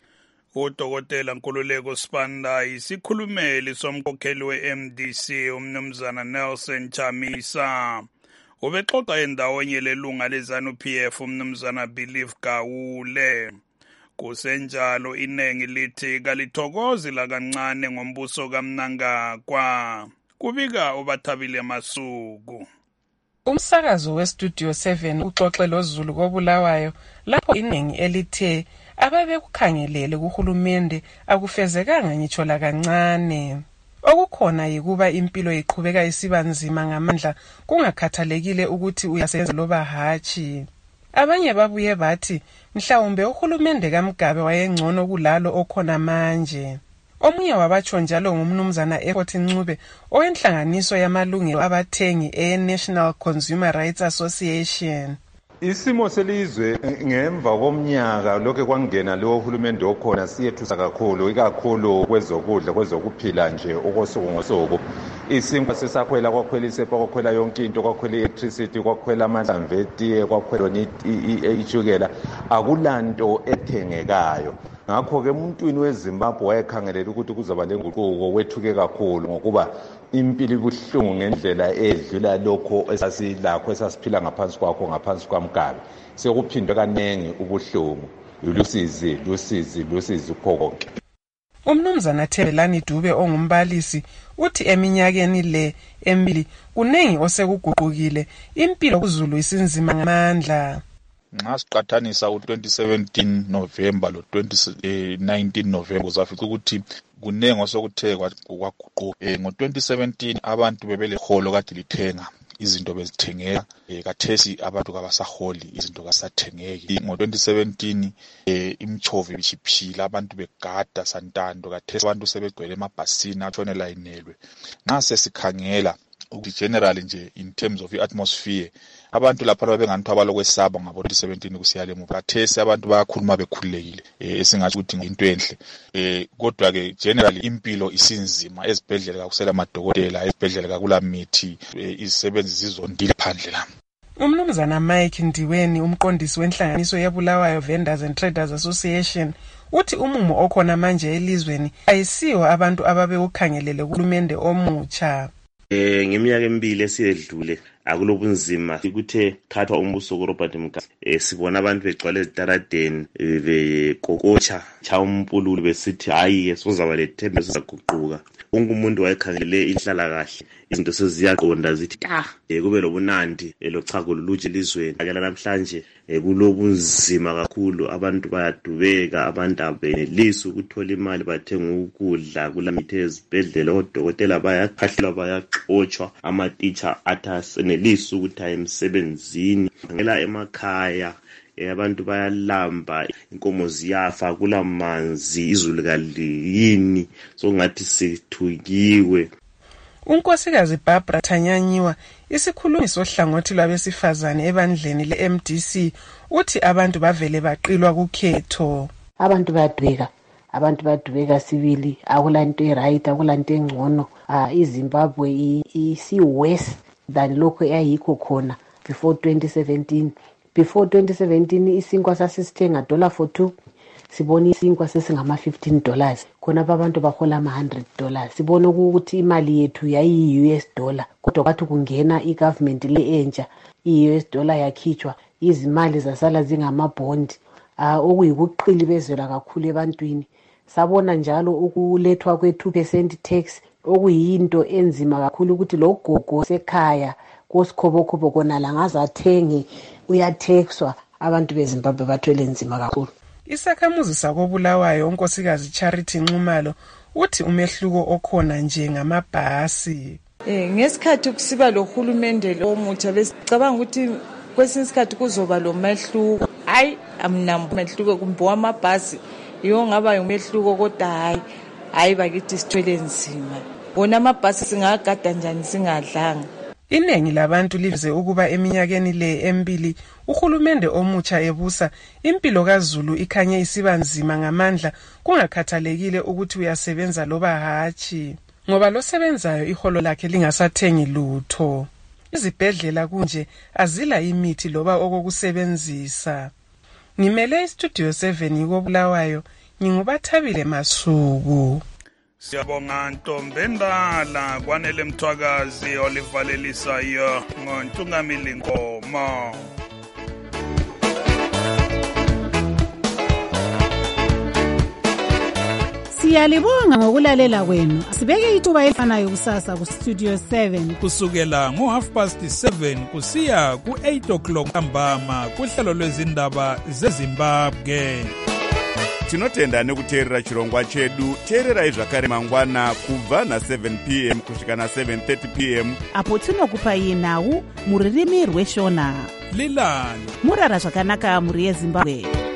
uDokotela Nkululeko Sibanda isikhulumeli somkhokheli we-M D C umnumzana Nelson Chamisa ubexoxa endawonye lelunga lezanu P F umnumzana Believe Gawule. Kusenjalo inengi lithi kalithokozi la kancane ngombuso kaMnangagwa kubika uBathabile Masuku. Umsakazo weStudio seven uxoxe loZulu kobulawayo lapho inengi elithe ababekukhangelele kuhulumende akufezekanga ngitsho la kancane. Okukhona yikuba impilo iqhubeka isibanzima ngamandla kungakhathalekile ukuthi uyasebenza loba hatshi. Abanye babuye bathi mhlawumbe uhulumende kaMgabe wayengcono kulalo okhona manje. Omunye wabatsho njalo ngumnumzana Effort Ncube owenhlanganiso yamalungelo abathengi e-National Consumer Rights Association. Isimo selizwe ngemva komnyaka lokho kwangena lo hulumende okhona siyethusa kakhulu ikakhulu kwezokudla kwezokuphila nje okosuku ngosuku. Isimba sesakhwela kwakhwela isepa kwakhwela yonke into kwakhwela electricity kwakhwela amahlamveti kwakhwela ishukela akulanto ethengekayo. Ngakho ke umuntu weZimbabwe wayekhangelela ukuthi kuzaba lenguquko wethuke kakhulu ngokuba impilo ibuhlungu ngendlela edlula lokho esasilakho esasiphila ngaphansi kwakho ngaphansi kwaMgabe. Sekuphindwe kanengi ubuhlungu. Lusizi lusizi lusizi konke. Umnumzana Thebelani Dube ongumbalisi uthi eminyakeni le emibili kunengi osekuguqukile impilo kuZulu isinzima ngamandla. Nxa siqathanisa u-twenty seventeen November lo-twenty nineteen November uzafica ukuthi kunengi osokuthe kwaguquka. Eh ngo-twenty seventeen abantu bebeleholo kade lithenga izinto bezithengeka, eh kathesi abantu kabasaholi izinto kasathengeki. Ngo-twenty seventeen eh imchovi bichiphila abantu begada santando, kathesi abantu sebegcwele emabhasini atshone layinelwe. Nxa sesikhangela ukuthi generally nje in terms of i-atmosphere abantu lapha babenganthi abalokwesaba ngabo-twenty seventeen kusiyale emuva. Kathesi abantu bayakhuluma bekhululekile, eh esingathi ukuthi into enhle. Eh kodwa ke generally impilo isinzima, ezibhedlela kakusela amadokotela, ezibhedlela kakula mithi, izisebenzi zizondile phandle la. Umnumzana Mike Ndiweni umqondisi wenhlanganiso yaBulawayo Vendors and Traders Association uthi umumo okhona manje elizweni ayisiwo abantu ababe ukhangelele kuhulumende omutsha. Eh ngeminyaka emibili esiyedlule akulobunzima ukuthe thathwa umbuso kuRobert Mugabe. Eh sibona abantu begcwala ezitaradeni bekokotsha cha umpululu besithi hayi esozaba lethembe sizaguquka. Wonke umuntu wayekhangelele inhlala kahle, izinto seziyaqonda zithi ta eh kube lobunandi elochago lolutshe elizweni. Akela namhlanje kulobunzima kakhulu, abantu bayadubeka, abantu abenelisi ukuthola imali bathenga ukudla kulamithi ezibhedlela, odokotela bayakhahlelwa bayaxotshwa, ama-teacher athasenelisi ukuthi aye emsebenzini. Ngela emakhaya abantu bayalamba, inkomo ziyafa, kulamanzi, izulu kaliyini, so ngathi sithukiwe. Unkosikazi Barbara Thanyanyiwa isikhulumi sohlangothi lwabesifazane ebandleni le-M D C uthi abantu bavele baqilwa kukhetho. Abantu bayadweka, abantu bayadweka sibili, akulanto eright, akulanto engcono. Ah iZimbabwe isi worse than lokho eyayikho khona before twenty seventeen. Before twenty seventeen isinkwa sasisithenga dollar for two, sibona isinkwa sesingama fifteen dollars. Khona abantu bahola ama one hundred dollars. Sibona ukuthi imali yethu yayi U S dollar, kodwa kwathi kungena igovernment le entsha, i-U S dollar yakhitshwa, izimali zasala zingama bond. Ah okuyikuqili bezwela kakhulu ebantwini. Sabona njalo ukulethwa kwe two percent tax okuyinto enzima kakhulu ukuthi lo gogo sekhaya kosikhobo-khobo kona la ngaze athenge uyathexwa. Abantu beZimbabwe bathwele nzima kakhulu. Isakhamuzi sakoBulawayo unkosikazi Charity Nxumalo uthi umehluko okhona nje ngamabhasi. Eh ngesikhathi kusiba lo hulumende omutsha besicabanga ukuthi kwesinye isikhathi kuzoba lo mehluko. Hayi amnambu mehluko kumbe amabhasi iyo ngaba umehluko kodwa hayi hayi bakithi sithwele nzima. Bona amabhasi singagada njani singadlanga. Iningi labantu lize ukuba eminyakeni le emibili uhulumende omutsha ebusa impilo kaZulu ikhanye isiba nzima ngamandla kungakhathalekile ukuthi uyasebenza loba hachi, ngoba lo sebenzayo iholo lakhe lingasathengi lutho. Izibhedlela kunje azila imithi loba okokusebenzisa. Ngimele iStudio seven koBulawayo, ngingubathabile Masuku. Siyabonga Ntombendala Kwanele Mthwakazi olivalelisayo ngoNtungamili Nkomo. Siyalibonga ngokulalela kwenu. Asibeke ithuba elifanayo kusasa ku Studio seven kusukela ngo half past seven kusiya ku eight o'clock ntambama kuhlelo lwezindaba zeZimbabwe. Tinotenda nekuteerera chirongwa chedu. Teererai zvakare mangwana kubva na seven p m kusvika na seven thirty p m apo tinokupai nhau muririmi rweshona. lilala murara zvakanaka mhuri yezimbabwe.